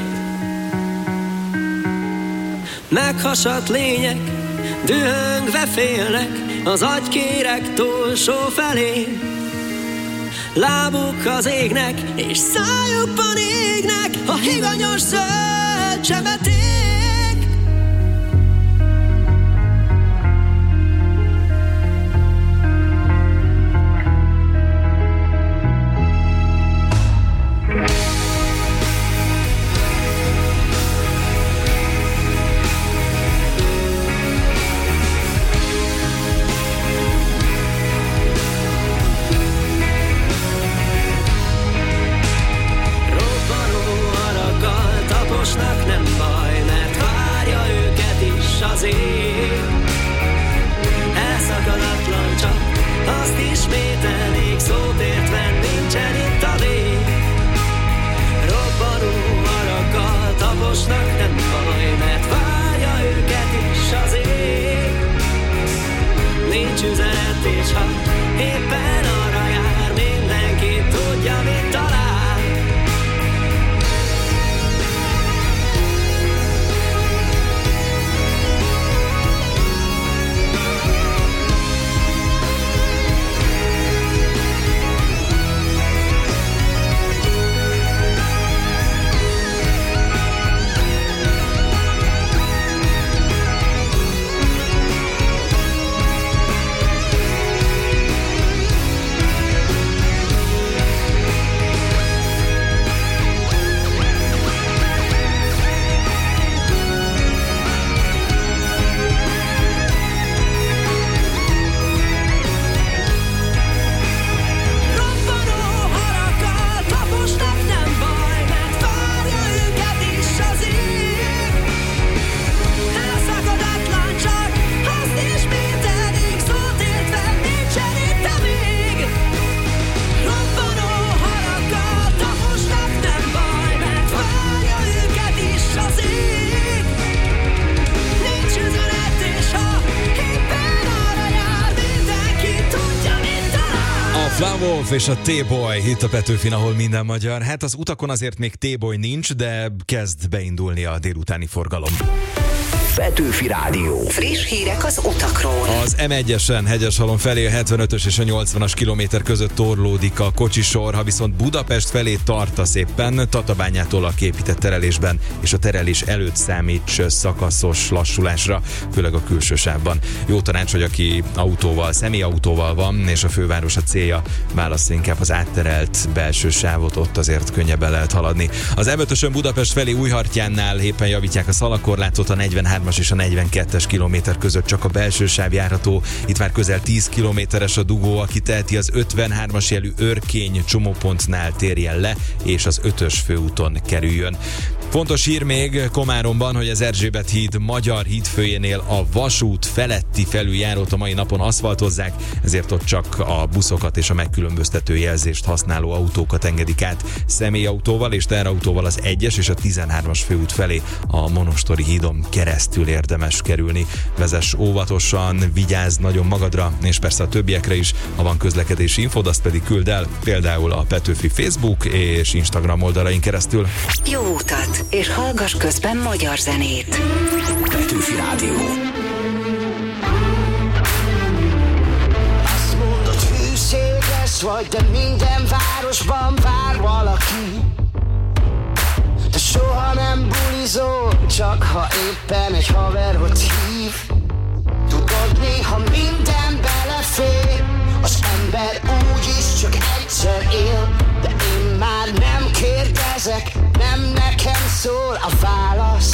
Meghasadt lények, dühöngve félnek az agykérek túlsó felé. Lábuk az égnek, és szájukban égnek a higanyos zöld csemeték. Nem baj, mert várja őket is az ég. Elszakadatlan csak, azt ismételnék, szót értve nincsen itt a vég. Robbanó haraggal taposnak, nem baj, mert várja őket is az ég. Nincs üzenet, és ha éppen arra jár, mindenki tudja, mit talál. Wolf és a T-Boy itt a Petőfin, ahol minden magyar. Hát az utakon azért még T-Boy nincs, de kezd beindulni a délutáni forgalom. Petőfi Rádió. Friss hírek az utakról. Az em egyesen Hegyeshalom felé a hetvenötös és a nyolcvanas kilométer között torlódik a kocsisor, ha viszont Budapest felé tartasz éppen, Tatabányától a kiépített terelésben és a terelés előtt számíts szakaszos lassulásra, főleg a külső sávban. Jó tanács, hogy aki autóval, személyautóval van, és a főváros a célja, válassza inkább az átterelt belső sávot, ott azért könnyebben lehet haladni. Az em ötösön Budapest felé Újhartyánnál éppen javítják a szalagkorlátot, a negyvenhármas és a negyvenkettes kilométer között csak a belső sáv járható. Itt már közel tíz kilométeres a dugó, aki teheti az ötvenhármas jelű Örkény csomópontnál térjen le, és az ötös főúton kerüljön. Fontos hír még Komáromban, hogy az Erzsébet híd Magyar hídfőjénél a vasút feletti felüljárót a mai napon aszfaltozzák, ezért ott csak a buszokat és a megkülönböztető jelzést használó autókat engedik át. Személyautóval és teherautóval az egyes és a tizenhármas főút felé a Monostori hídon keresztül érdemes kerülni. Vezess óvatosan, vigyázz nagyon magadra, és persze a többiekre is, ha van közlekedési infód, azt pedig küld el, például a Petőfi Facebook és Instagram oldalain keresztül. Jó utat! És hallgass közben magyar zenét. Petőfi Rádió. Azt mondod, hűséges vagy, de minden városban vár valaki. De soha nem bulizol, csak ha éppen egy haverot hív. Tudod, néha minden belefér, az ember úgyis csak egyszer él. De én már nem kérdezek, nem nekem szól a válasz.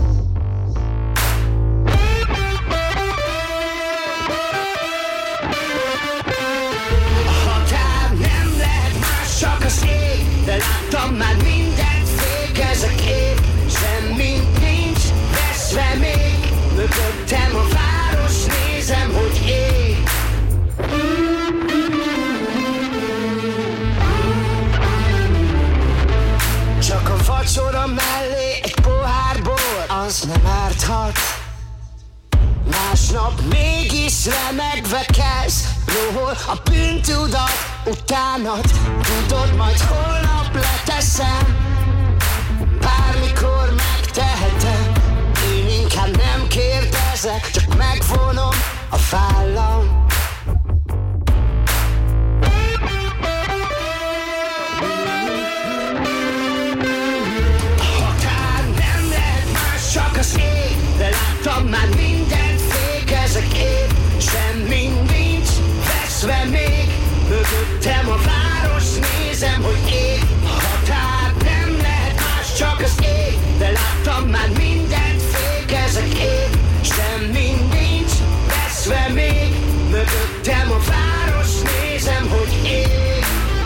A határ nem lehet más, csak az ég. De láttam már mindent, fékezek ég. Semmi nincs veszve még. Mögöttem a város, nézem, hogy ég. Csak a vacsora mellé egy pohár bor, az nem árthat. Másnap mégis remegve kezd, rohol a bűntudat utánad. Tudod, majd holnap leteszem, bármikor megtehetem. Én inkább nem kérdezek, csak megvonom a vállam. Csak az ég, de láttam már mindent, fékezek én. Semmi nincs veszve még. Mögöttem a város, nézem, hogy ég. A határ nem lehet más, csak az ég. De láttam már mindent, fékezek én. Semmi nincs veszve még. Mögöttem a város, nézem, hogy ég.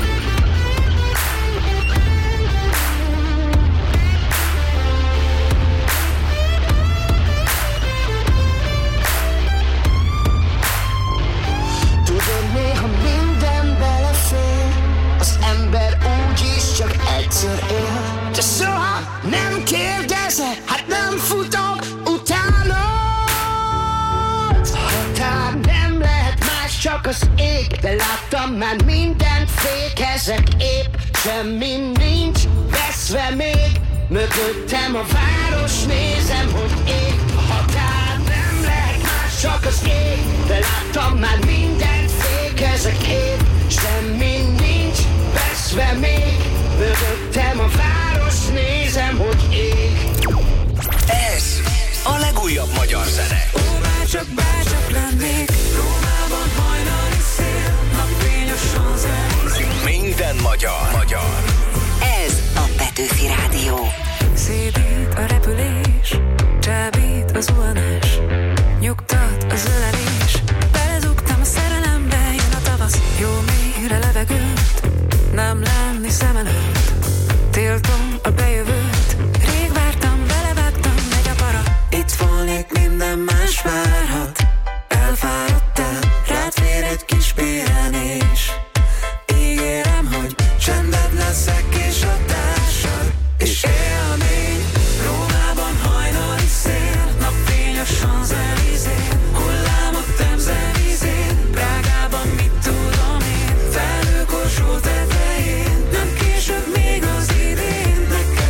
Néha minden belefér, az ember úgyis csak egyszer él. De soha nem kérdezek, hát nem futok utána. Határ nem lehet más, csak az ég. De láttam már mindent, fékezek épp. Semmi nincs veszve még. Mögöttem a város, nézem, hogy ég. A határ nem lehet más, csak az ég. De láttam már mindent, fékezek én. Semmi nincs veszve még. Mögöttem a város, nézem, hogy ég. Ez a legújabb magyar zene. Ó, bárcsak, bárcsak lennék Rómában hajnali szél, napfényes Champs-Élysées. Minden magyar. Magyar. Ez a Petőfi Rádió. Szédít a repülés, csábít az zuhanás, nyugtat az ölelés. Belezugtam a szerelembe, jön a tavasz, jó mélyre levegőt, nem lenni szem előtt. Tiltom a bejövőt, rég vártam, belevágtam, megy a para. Itt volnék, minden más várhat. Elfáradtál, rád fér egy kis pihenés. Ígérem, hogy csended leszek és a társad. És élmény, Rómában hajnali szél, napfény a Champs-Élysées, hullámok Temze vízén, Prágában mit tudom én, felhőkorsó tetején, nem később még az idén, nekem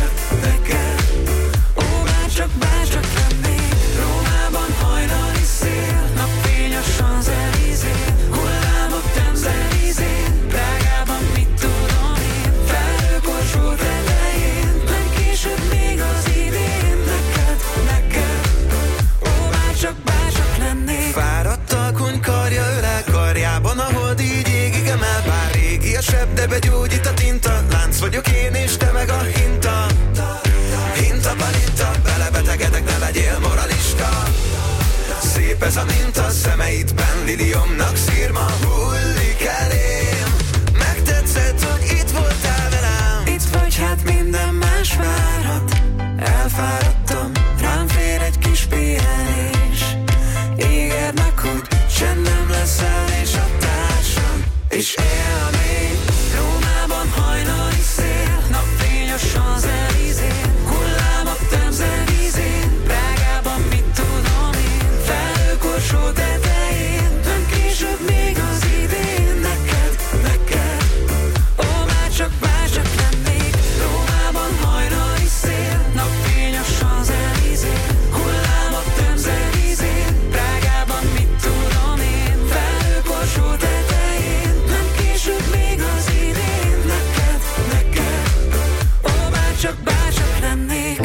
de begyógyít a tinta. Lánc vagyok én és te meg a hinta. Hinta palinta, belebetegedek, ne legyél moralista. Szép ez a minta, szemeidben Liliomnak szírma hullik elém. Megtetszett, hogy itt voltál velem. Itt vagy, hát minden más várhat. Elfáradtam, rám fér egy kis pihenés. Ígérd meg, hogy csendem leszel és a társam és élmény. Rómában hajnali szél, napfény a Champs-Élysén, hullámok Temze vízén, Prágában mit tudom én, felhőkorsó tetején, nem később még az idén, neked, neked, ó, már csak bárcsak lennék. Rómában hajnali szél, napfény a Champs-Élysén, hullámok Temze vízén, Prágában mit tudom én, felhőkorsó tetején, nem később még az idén, neked, neked, ó, bárcsak, bárcsak lennék.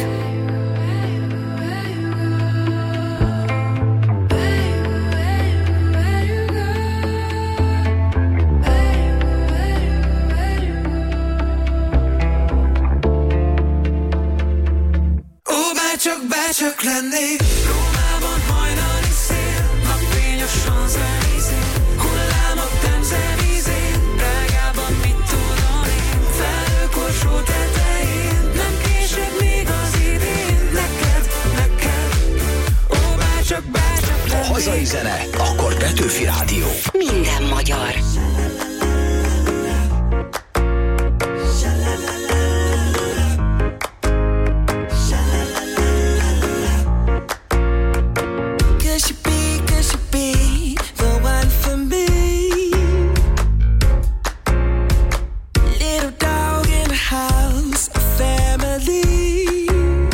Ó, bárcsak, bárcsak lennék. Rómában hajnali szél, napfény a Champs-Élysén, hullámok Temze vízén, Prágában mit tudom én, felhőkorsó tetején, nem később még az idén, neked, neked, ó, bárcsak, bárcsak lennék. Ha hazai zene, akkor Petőfi Rádió. Minden magyar. Could you be, could you be the one for me? Little dog in the house, a family.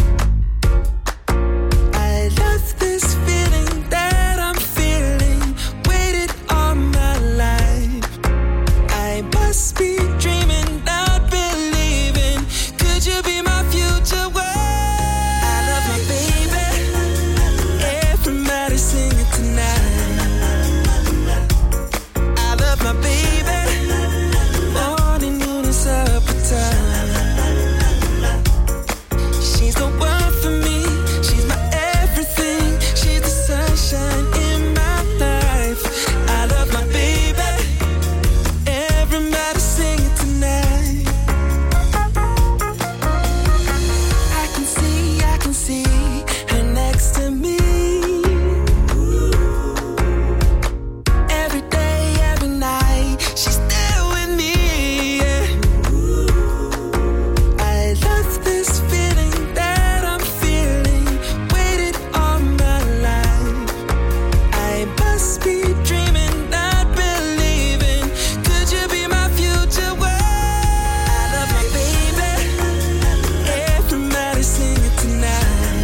I love this feeling that I'm feeling, waited all my life. I must be dreaming, not believing. Could you be my future wife? I love my baby. Everybody sing it tonight. I love my baby. Morning, noon, and supper time. She's the one for me. She's my everything. She's the sunshine in my life. I love my baby. Everybody sing it tonight. I can see, I can see her next to me. Every day, every night, she's there with me. Yeah. I love this feeling that I'm feeling, waited all my life. I must be dreaming, not believing. Could you be my future wife? I love my baby. Everybody sing it tonight.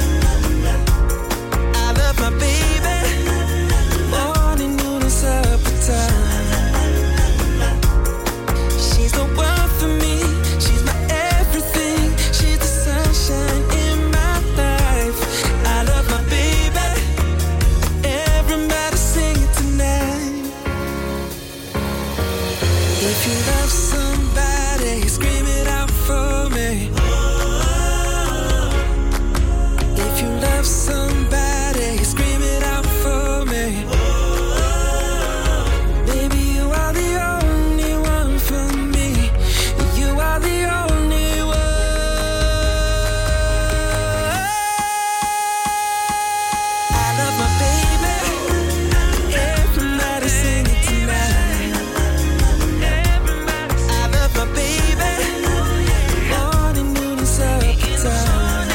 I love my baby. Morning, noon, and supper time. She's the one for me. She's my everything. She's the sunshine in my life. I love my baby. Everybody sing it tonight. If you love somebody, scream it out for me. If you love somebody, scream it out for me. Baby, you are the only one for me. You are the only one. I love my baby. Everybody sing it tonight. I love my baby. Morning, noon, and supper time.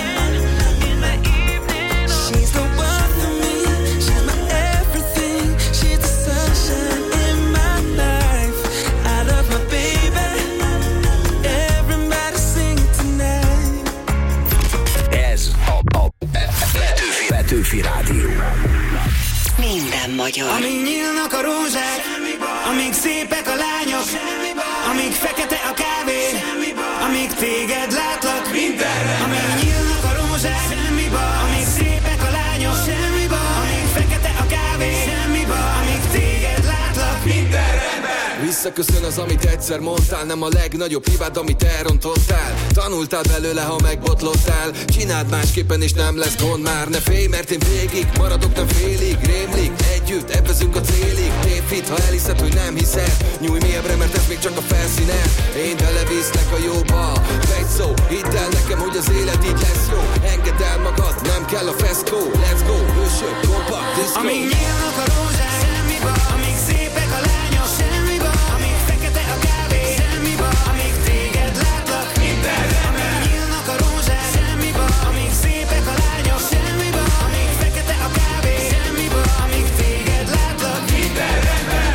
She's the one for me. She's my everything. She's the sunshine in my life. I love my baby. Everybody sing it tonight. Ez a, a Petőfi, Petőfi Rádió. Minden magyar. Amíg nyílnak a rózsák, amíg szépek a lányok, amíg fekete a kávé, amíg téged látlak, amíg nyílnak a rózsák, amíg szépek a lányok, amíg fekete a kávé, amíg téged látlak, minden rendben. Visszaköszön az, amit egyszer mondtál. Nem a legnagyobb hibád, amit elrontottál. Tanultál belőle, ha megbotlottál. Csináld másképpen és nem lesz gond már. Ne félj, mert én végig maradok, nem félig. Rémlik, együtt, ebbezünk a célig. Tévhit, ha elhiszed, hogy nem hiszed. Nyújj mélyebbre, mert ez még csak a felszíne. Én beleviszlek a jóba. Egy szó, hidd el nekem, hogy az élet így lesz jó. Engedd el magad, nem kell a feszkó. Let's go, hősök, kompakt, diszkó. Amíg nyílnak a rózsák, semmi baj. Amíg szépek a lányok, semmi baj. Amíg fekete a kávé, semmi baj. Amíg téged látlak, minden rendben. Amíg nyílnak a rózsák, semmi baj. Amíg szépek a lányok, semmi baj. Amíg fekete a kávé, semmi baj. Amíg téged látlak, minden rendben.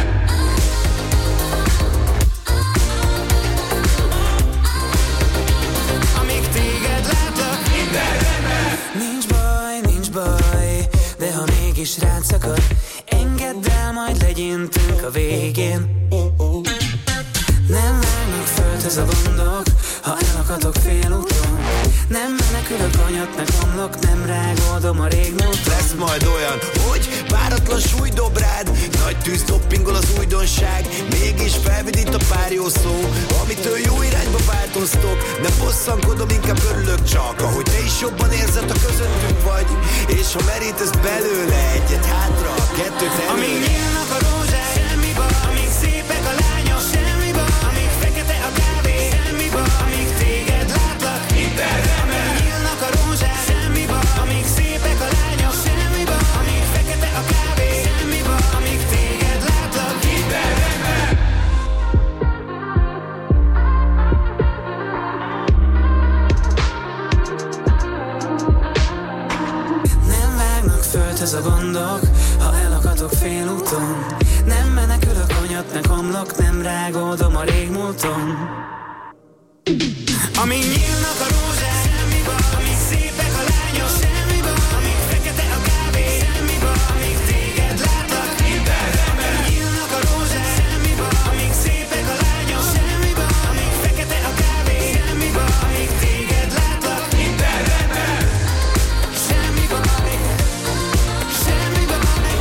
Amíg téged látlak, minden rendben. Nincs baj, nincs baj, de ha mégis rád szakad, engedd el, majd legyintünk a végén. Nem vágnak földhöz a gondok, ha elakadok félúton. Nem menekülök, anyat omlok, nem rágódom a régmúlton. Lesz majd olyan, hogy váratlan súly dob rád. Nagy tűz doppingol az újdonság. Mégis felvidít a pár jó szó, amitől jó irányba változtok. Nem bosszankodom, inkább örülök csak, ahogy te is jobban érzed, a közöttünk vagy. És ha merítesz belőle egyet hátra, kettőt előre. Amíg nyílnak a rózsák, semmi baj. Amíg szépek a lányok, semmi baj. Amíg fekete a kávé, semmi baj. Amíg téged látlak, minden rendben. Amíg nyílnak a rózsák, semmi baj. Amíg szépek a lányok, semmi baj. Amíg fekete a kávé, semmi baj. Amíg téged látlak, minden rendben. Nem vágnak földhöz a gondok, ha elakadok félúton. Nem menekülök, anyat omlok, nem rágódom a régmúlton. Amíg nyílnak a rózsák, semmi baj. Amíg szépek a lányok, semmi baj. Amíg fekete a kávé, semmi baj. Amíg téged látlak, minden rendben. Amíg nyílnak a rózsák, semmi baj. Amíg szépek a lányok, semmi baj. Amíg fekete a kávé, semmi baj. Amíg téged látlak, minden rendben. Semmi baj, semmi baj.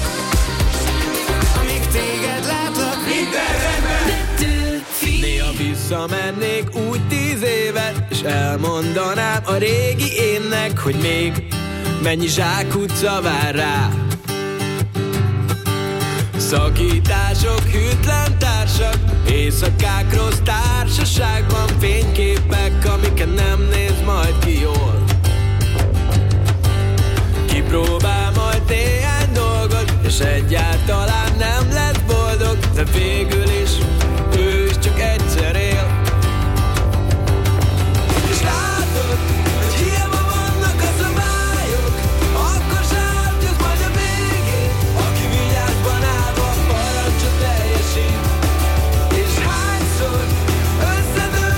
Amíg téged látlak, minden rendben. Néha visszamennék úgy tíz évet, és elmondanám a régi énnek, hogy még mennyi zsákutca vár rá. Szakítások, hűtlen társak, éjszakák rossz társaságban, fényképek, amiken nem néz majd ki jól. Kipróbál majd néhány dolgot, és egyáltalán nem lesz boldog, de végül is ő is csak egyszer él. És látod, hogy hiába vannak a szabályok, akkor sem jössz majd a végén, aki vigyázban állva parancsot teljesít. És hányszor összedől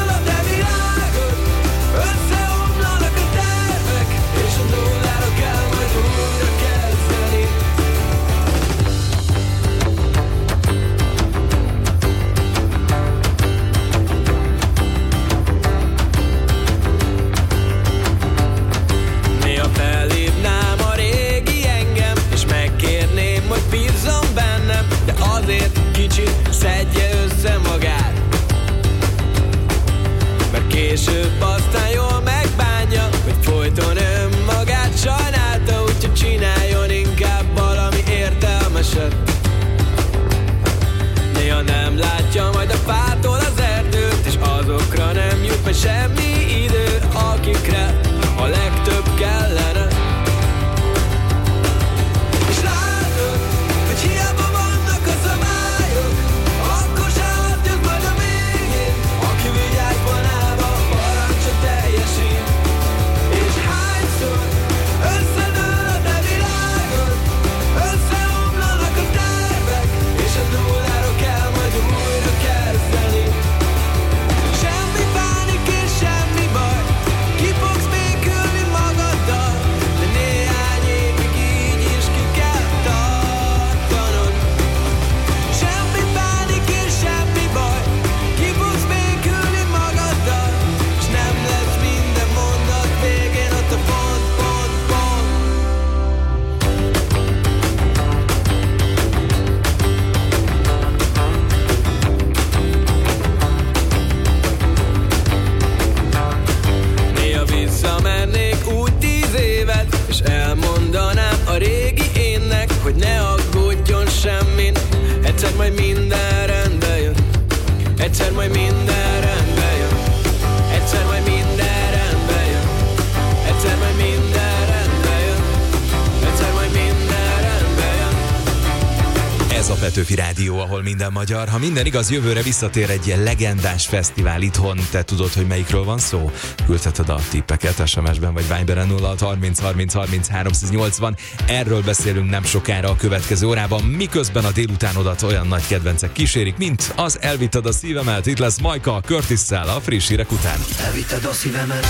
egyszer majd minden rendbe jön, egyszer majd minden rendbe jön, egyszer majd minden rendbe jön, egyszer majd minden rendbe jön. Ez a Petőfi Rádió, ahol minden magyar. Ha minden igaz, jövőre visszatér egy ilyen legendás fesztivál itthon. Te tudod, hogy melyikről van szó? Küldheted a tippeket es em es-ben vagy Viberen nulla hat harminc harminc harminc háromszáznyolcvan. Erről beszélünk nem sokára a következő órában, miközben a délutánodat olyan nagy kedvencek kísérik, mint az Elvitted a szívemet. Itt lesz Majka Curtisszel a friss hírek után. Elvitted a szívemet.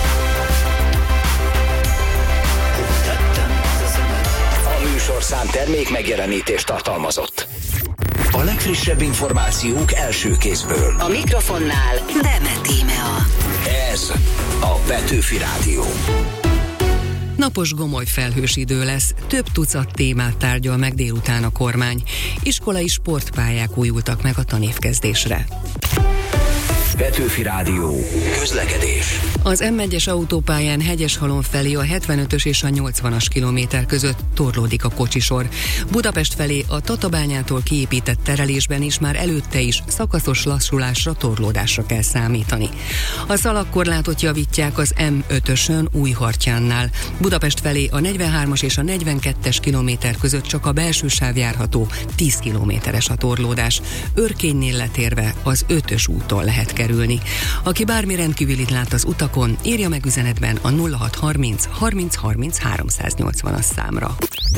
A műsorszám termék megjelenítést tartalmazott. A legfrissebb információk első kézből. A mikrofonnál Demet Tímea. Ez a Petőfi Rádió. Napos gomoly felhős idő lesz, több tucat témát tárgyal meg délután a kormány. Iskolai sportpályák újultak meg a tanévkezdésre. Petőfi Rádió. Közlekedés. Az em egyes autópályán Hegyeshalom felé a hetvenötös és a nyolcvanas kilométer között torlódik a kocsisor. Budapest felé a Tatabányától kiépített terelésben is már előtte is szakaszos lassulásra, torlódásra kell számítani. A szalagkorlátot javítják az em ötösön Újhartyánnál. Budapest felé a negyvenhármas és a negyvenkettes kilométer között csak a belső sáv járható, tíz kilométeres a torlódás. Örkénynél letérve az ötös úton lehet kerülni. Aki bármi rendkívülit lát az utakon, írja meg üzenetben a nulla hat harminc harminc harminc háromszáznyolcvanas számra.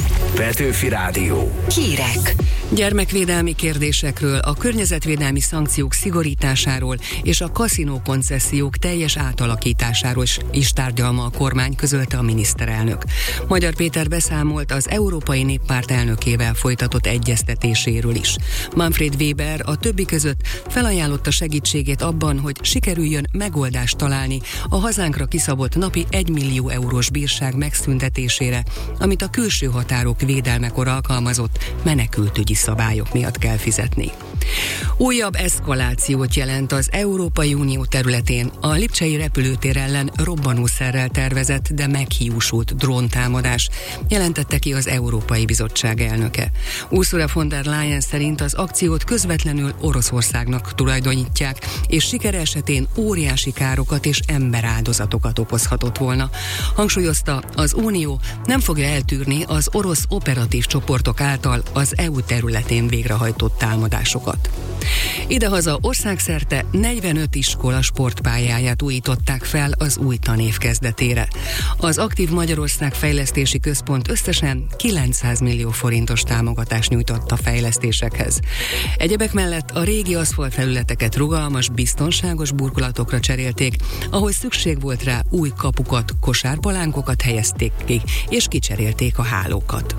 Petőfi Rádió. Hírek. Gyermekvédelmi kérdésekről, a környezetvédelmi szankciók szigorításáról és a kaszinó koncesziók teljes átalakításáról is, is tárgyal ma a kormány, közölte a miniszterelnök. Magyar Péter beszámolt az Európai Néppárt elnökével folytatott egyeztetéséről is. Manfred Weber a többi között felajánlotta segítségét abban, hogy sikerüljön megoldást találni a hazánkra kiszabott napi egymillió eurós bírság megszüntetésére, amit a külső határok védelmekor alkalmazott menekültügyi szabályok miatt kell fizetni. Újabb eszkalációt jelent az Európai Unió területén a lipcsei repülőtér ellen robbanószerrel tervezett, de meghiúsult dróntámadás, jelentette ki az Európai Bizottság elnöke. Ursula von der Leyen szerint az akciót közvetlenül Oroszországnak tulajdonítják, és sikere esetén óriási károkat és emberáldozatokat okozhatott volna. Hangsúlyozta, az Unió nem fogja eltűrni az orosz operatív csoportok által az é u területén végrehajtott támadásokat. Idehaza országszerte negyvenöt iskola sportpályáját újították fel az új tanév kezdetére. Az Aktív Magyarország Fejlesztési Központ összesen kilencszáz millió forintos támogatást nyújtott a fejlesztésekhez. Egyebek mellett a régi aszfaltfelületeket rugalmas, biztonságos burkolatokra cserélték, ahol szükség volt rá, új kapukat, kosárpalánkokat helyezték ki, és kicserélték a hálókat.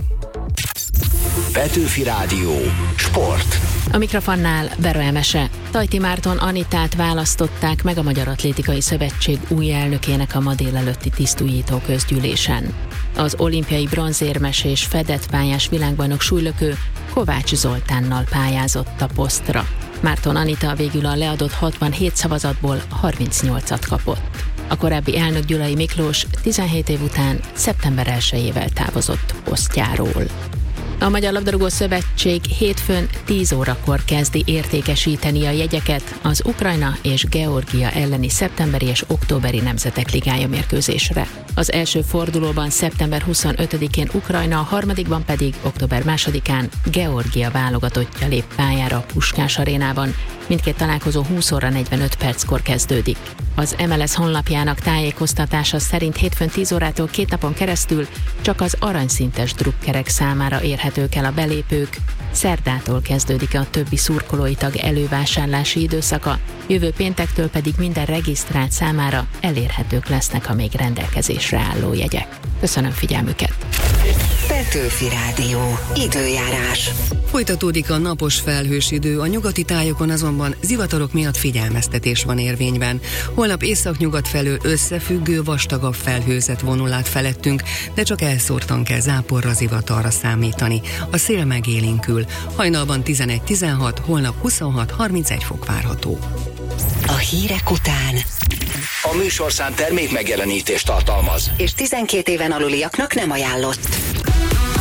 Petőfi Rádió. Sport. A mikrofonnál Vera Emese. Tajti Márton Anitát választották meg a Magyar Atlétikai Szövetség új elnökének a ma délelőtti tisztújító közgyűlésen. Az olimpiai bronzérmes és fedett pályás világbajnok súlylökő Kovács Zoltánnal pályázott a posztra. Márton Anita végül a leadott hatvanhét szavazatból harmincnyolcat kapott. A korábbi elnök Gyulai Miklós tizenhét év után szeptember elsejével távozott posztjáról. A Magyar Labdarúgó Szövetség hétfőn tíz órakor kezdi értékesíteni a jegyeket az Ukrajna és Georgia elleni szeptemberi és októberi Nemzetek Ligája mérkőzésre. Az első fordulóban szeptember huszonötödikén Ukrajna, a harmadikban pedig október másodikán Georgia válogatottja lép pályára a Puskás arénában. Mindkét találkozó húsz óra negyvenöt perckor kezdődik. Az em el es honlapjának tájékoztatása szerint hétfőn tíz órától két napon keresztül csak az aranyszintes drukkerek számára érhetők el a belépők. Szerdától kezdődik a többi szurkolói tag elővásárlási időszaka, jövő péntektől pedig minden regisztrált számára elérhetők lesznek a még rendelkezésre álló jegyek. Köszönöm figyelmüket! Petőfi Rádió. Időjárás. Folytatódik a napos felhős idő, a nyugati tájokon azonban zivatarok miatt figyelmeztetés van érvényben. Holnap északnyugat felől összefüggő, vastagabb felhőzet vonul át felettünk, de csak elszórtan kell záporra, zivatarra számítani. A szél megélénkül. Hajnalban tizenegy tizenhat, holnap huszonhat harmincegy fok várható. A hírek után a műsorszám termék megjelenítést tartalmaz, és tizenkét éven aluliaknak nem ajánlott.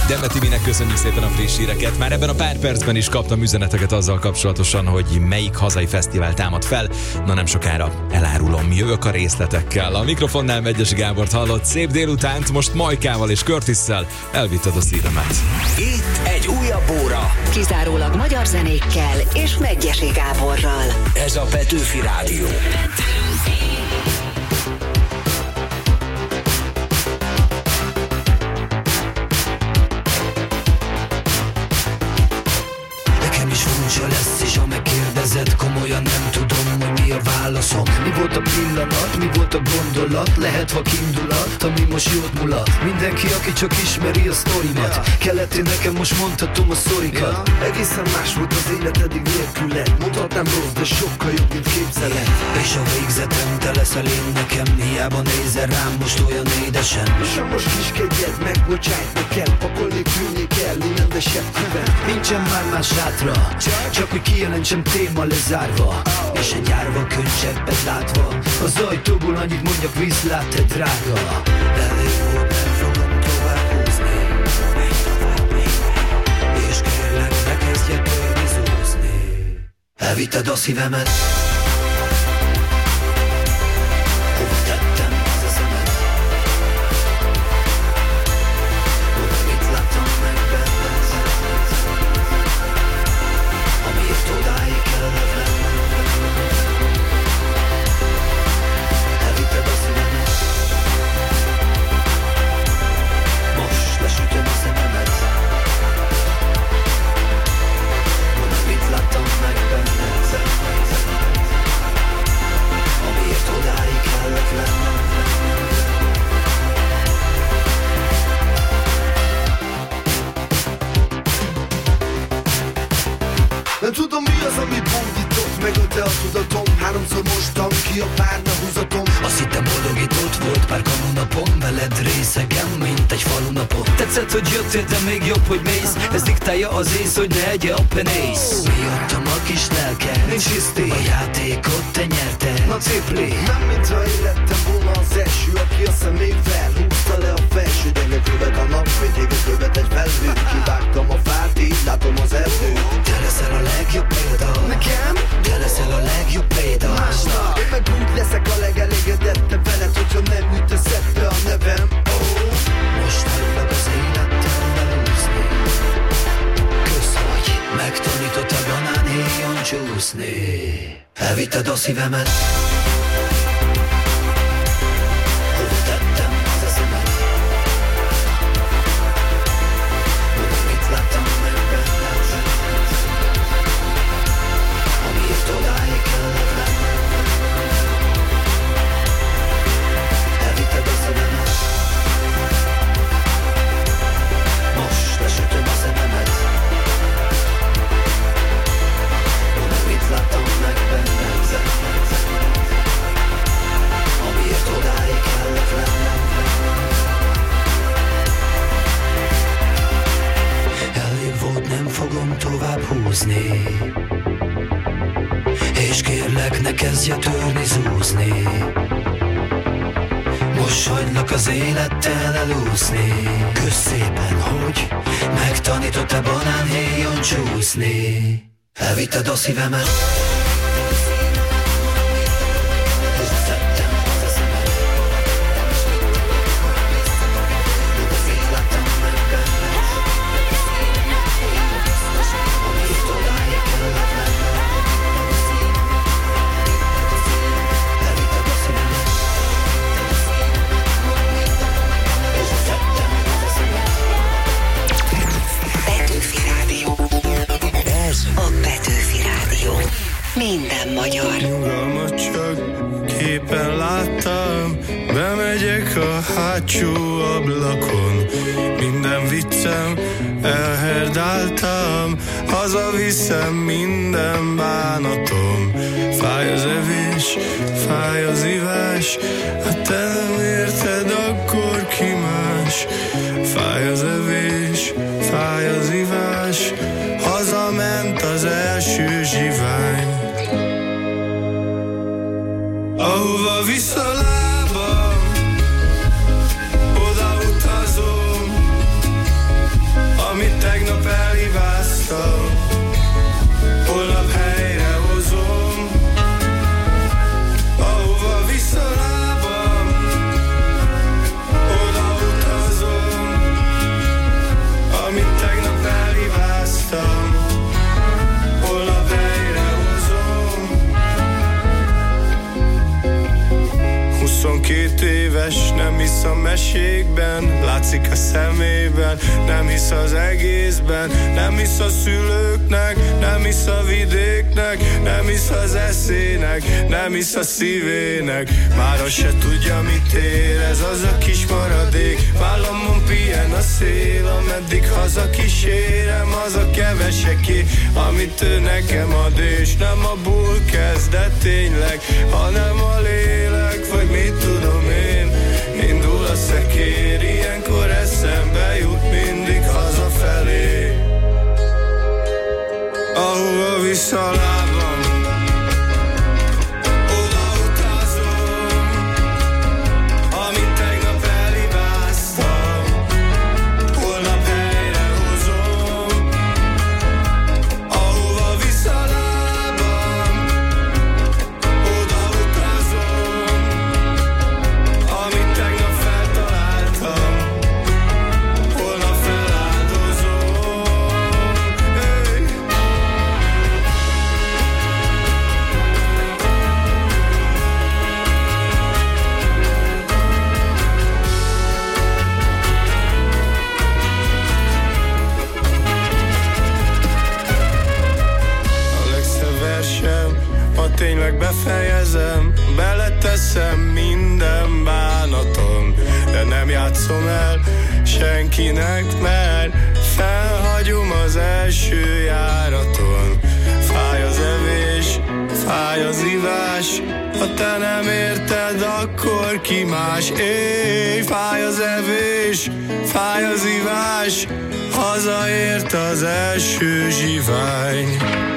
Demetiminek köszönjük szépen a friss híreket. Már ebben a pár percben is kaptam üzeneteket azzal kapcsolatosan, hogy melyik hazai fesztivál támad fel. Na nem sokára elárulom, jövök a részletekkel. A mikrofonnál Megyesi Gábort hallott, szép délutánt, most Majkával és Curtisszel elvitted a szívemet. Itt egy újabb óra. Kizárólag magyar zenékkel és Megyesi Gáborral. Ez a Petőfi Rádió. Nekem is furcsa lesz, és ha megkérdezed, komolyan nem tudom, hogy mi a válaszom. Mi volt a pillanat, mi volt a gondolat, lehet vakindulat, ami most jót mulat. Mindenki, aki csak ismeri a sztorimat, yeah. Keleti nekem most mondhatom a szorikat, yeah. Egészen más volt az élet eddig nélkület. Mondhatnám rossz, de sokkal jobb, mint képzeled. És a végzetem, te leszel én nekem, hiába nézel rám most olyan édesen. És ha most kiskedjed, megbocsájt nekem, pakolni külni kell, innen de septiben. Nincsen már más hátra, csak hogy kijelentsem, téma lezárva, és egy árva könycseppet látva, az ajtóból annyit mondjak, viszlát, te drága. Elég volt, nem fogom tovább húzni, még tovább, még és kérlek, ne kezdj el törni, zúzni. Elvitted a szívemet, hova tettem az eszemet, oda mit láttam meg benned, amiért odáig kellett lennem. Elvitted a szívemet, most lesütöm a szememet, oda mit láttam meg benned, amiért odáig kellett lennem. Nem tudom mi az, ami bódított, megölte a tudatom. Háromszor mostam ki a párna húzatom. Azt hittem boldogított volt pár kamunapon, veled részegem, mint egy falunapon. Tetszett, hogy jöttél, de még jobb, hogy mész. Ez diktálja az ész, hogy ne egye a penész. Miattam a kis lelke, nincs hiszti, a játékot te nyerted. Na cipli, nem mintha élettem volna az első, aki a szemével húzta le a felső. Gyenge követ a nap, mint éget követ egy felhő. Kivágtam a fát, így látom az erdőt. Te leszel a legjobb példa nekem, te leszel a legjobb példa másnak. Én meg úgy leszek a legelégedettebb veled, hogyha nem jut eszedbe a nevem. Oh. Most hagylak az élettel belúszni. Kösz, hogy megtanított a banán héjon csúszni. Elvitted a szívemet, hova tettem az eszemet, oda mit láttam meg benned, amiért odáig kellett lennem. Elvitted a szívemet, most lesütöm a szememet, oda mit láttam meg benned, amiért odáig kellett lennem. Elég volt, nem fogom tovább húzni, és kérlek, ne kezdj el törni, zúzni. Most hagylak az élettel elúszni. Kösz szépen, hogy megtanított-e banán héjon csúszni. Elvitted a szívemet, minden magyar. Nyugalmat csak képen láttam, bemegyek a hátsó ablakon. Minden viccem elherdáltam, hazaviszem minden bánatom. Fáj az evés, fáj az ivás, ha te nem érted, akkor ki más. Fáj az evés, fáj az ivás, hazament az első zsivány. Ahova visz a lábam, oda utazom, Két éves, nem hisz a mesékben, látszik a szemében, nem hisz az egészben, nem hisz a szülőknek, nem hisz a vidéknek, nem hisz az eszének, nem hisz a szívének. Már azt se tudja, mit érez az a kis maradék. Vállamon pihen a szél, ameddig haza kísérem, az a keveseké, amit ő nekem ad. És nem a bull kezd, de tényleg, hanem a lélek, vagy mit tudom én. Indul a szekér, ilyenkor eszembe jut mindig hazafelé, ahova visz a lábam, oda utazom, amit tegnap elhibáztam, holnap helyre hozom, ahova visz a lábam, oda utazom, amit tegnap feltaláltam, holnap feláldozom. Hey. A legszebb versem, ma tényleg befejezem, beleteszem minden bánatom, de nem játszom el senkinek, mert felhagyom az első járaton. Fáj az evés, fáj az ivás, ha te nem érted, akkor ki más. Éj, fáj az evés, fáj az ivás, hazaért az első zsivány.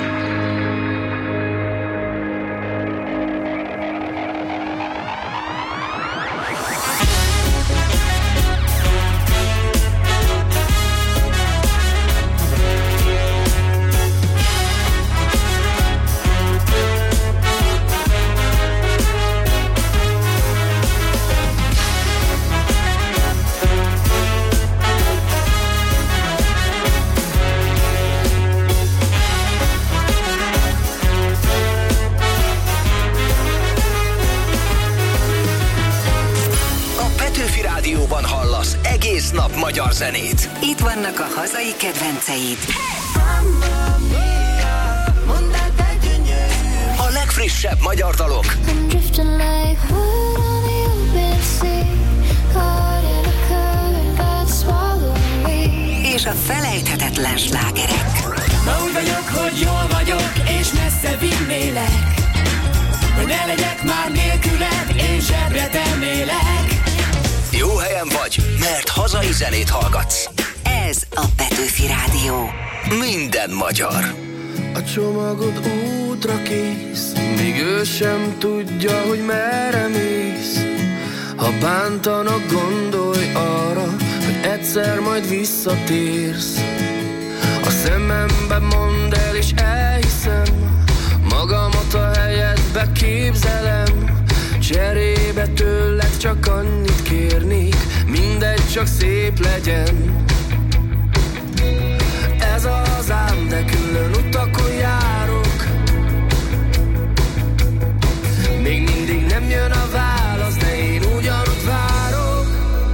Nap magyar zenét. Itt vannak a hazai kedvenceid. A legfrissebb magyar dalok. És a felejthetetlen slágerek. Ma úgy vagyok, hogy jól vagyok, és messze vinnélek, hogy ne legyek már nélküled, én zsebre tennélek. Jó helyen vagy, mert hazai zenét hallgatsz. Ez a Petőfi Rádió. Minden magyar. A csomagod útra kész, még ő sem tudja, hogy merre mész. Ha bántanak, gondolj arra, hogy egyszer majd visszatérsz. A szemembe mondd el, és elhiszem, magamat a helyedbe képzelem. Cserébe tőled csak annyit kérnék, mindegy, csak szép legyen. Ez a hazám, de külön utakon járok. Még mindig nem jön a válasz, de én ugyanott várok.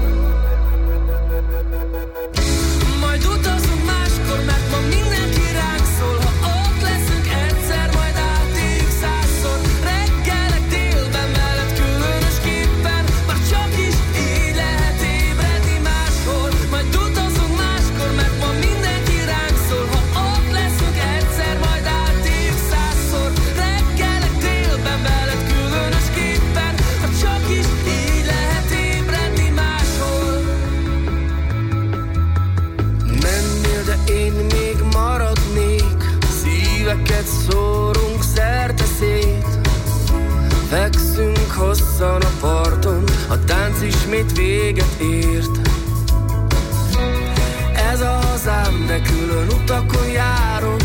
Majd utazunk máskor, mert ma mindenki ránk szól. Ha ott leszünk egyszer, majd átéljük százszor. Reggelek délben mellett különösképpen, már csak is így lehet ébredni máshol. Majd utazunk máskor, mert ma mindenki ránk szól. Ha ott leszünk egyszer, majd átéljük százszor. Reggelek délben mellett különösképpen, már csak is így lehet ébredni máshol. Mennél, de én még maradnék, szíveket szórunk szerte szét. Fekszünk hosszan a parton, a tánc ismét véget ért. Ez a hazám, de külön utakon járok.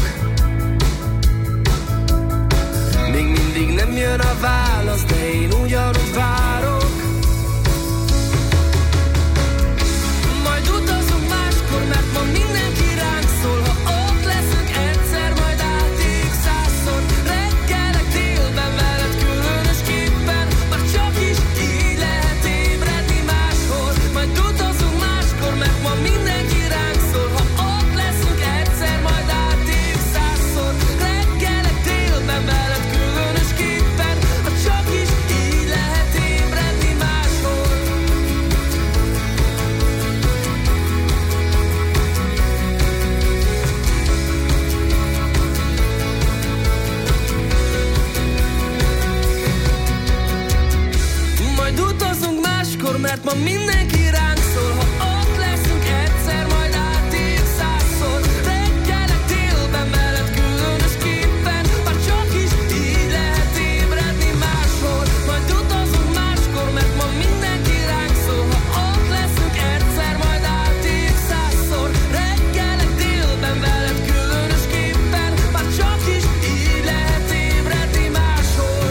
Még mindig nem jön a válasz, de én ugyanott várok. Majd utazunk máskor, mert ma mindenki ránk szól. Ha ott leszünk egyszer, majd átéljük százszor. Reggelek délben mellett különösképpen, már csak is így lehet ma mindenki ránk szól. Ha ott leszünk egyszer, majd átél százszor. Reggelek délben veled különösképpen, már csak is így lehet ébredni máshol. Majd utazunk máskor, mert ma mindenki ránk szól. Ha ott leszünk egyszer, majd átél százszor. Reggelek délben veled különösképpen, már csak is így lehet ébredni máshol.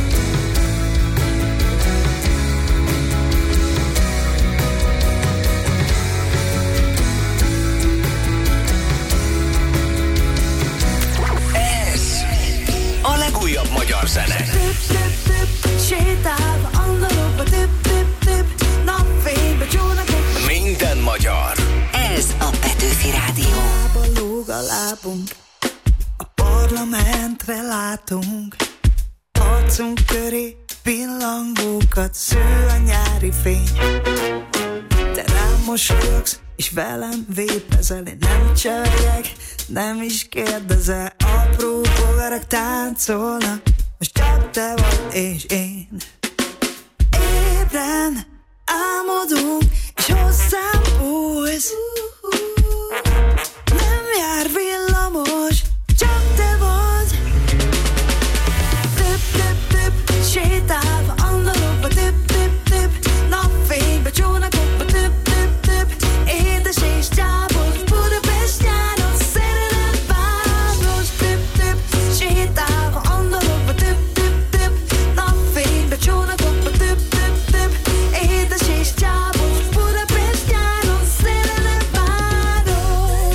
Ez a legújabb magyar zene. Sétálva, andalokba, tüp-tüp-tüp, napfénybe, csónakokba. Minden magyar. Ez a Petőfi Rádió. Lába lóg a lábunk, a parlamentre látunk. Arcunk köré pillangókat sző a nyári fény. Te rám mosolyogsz, és velem vépezel. Én nem csevegek, nem is kérdezel. Apró bogarak táncolnak, most csak te vagy és én. Ébren álmodunk, és hozzám bújsz. Nem jár villamos, csak te vagy. Tüp-tüp-tüp, sétálva, andalokba, tüp-tüp-tüp, napfénybe, csónakokba, tüp-tüp-tüp, édes és csábos, Budapest nyáron, szerelem város. Tüp-tüp, sétálva, andalokba, tüp-tüp-tüp, napfénybe, csónakokba, tüp-tüp-tüp, édes és csábos, Budapest nyáron, szerelem város.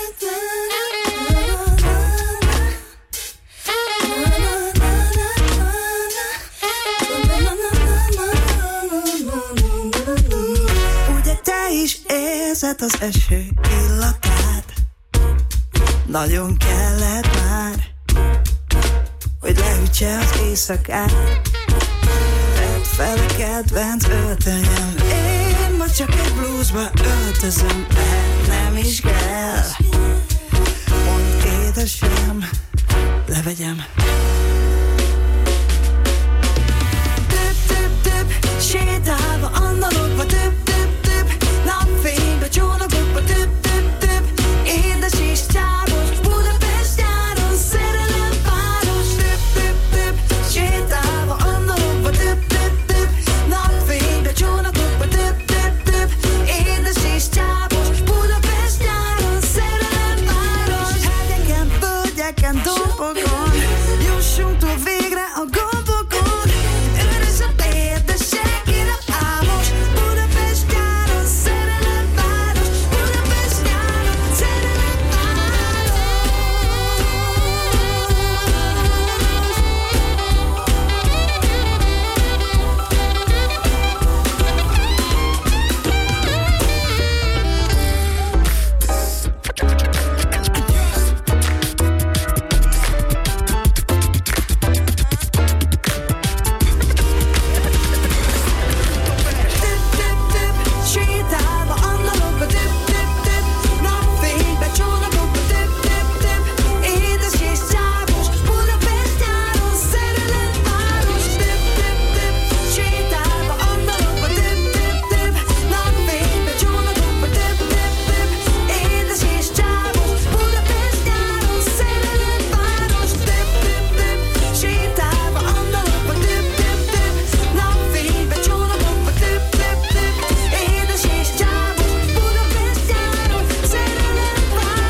Ugye te is érzed az eső illatát? Nagyon kellett már, hogy leütse az éjszakát. Tedd fel a kedvenc öltönyöm, én ma csak egy bluesba öltözöm, mert nem is kell. Mondd édesem, levegyem. Tüp-tüp-tüp, sétálva, andalokba, tüp-tüp-tüp, napfénybe, csónakokba, tüp-tüp-tüp, édes és csábos, Budapest nyáron, szerelem város. Tüp-tüp-tüp, sétálva, andalokba, tüp-tüp-tüp, napfénybe, csónakokba, tüp-tüp-tüp, édes és csábos, Budapest nyáron, szerelem város. Hegyeken, völgyeken, dombokon, jussunk túl végre a gombokon. Üres a tér, de senki nem álmos, Budapest nyáron, szerelem város. Budapest nyáron, szerelem város. Tüp-tüp-tüp, sétálva, andalokba, tüp-tüp-tüp, napfénybe, csónakokba, tüp-tüp-tüp, édes és csábos, Budapest nyáron, szerelem város. Tüp-tüp-tüp, sétálva, andalokba, tüp-tüp-tüp, napfénybe, csónakokba, tüp-tüp-tüp, édes és csábos, Budapest nyáron, szerelem város. Tüp-tüp-tüp, sétálva, andalokba, tüp-tüp-tüp, napfénybe, csónakokba, tüp-tüp-tüp, édes és csábos, Budapest nyáron, szerelem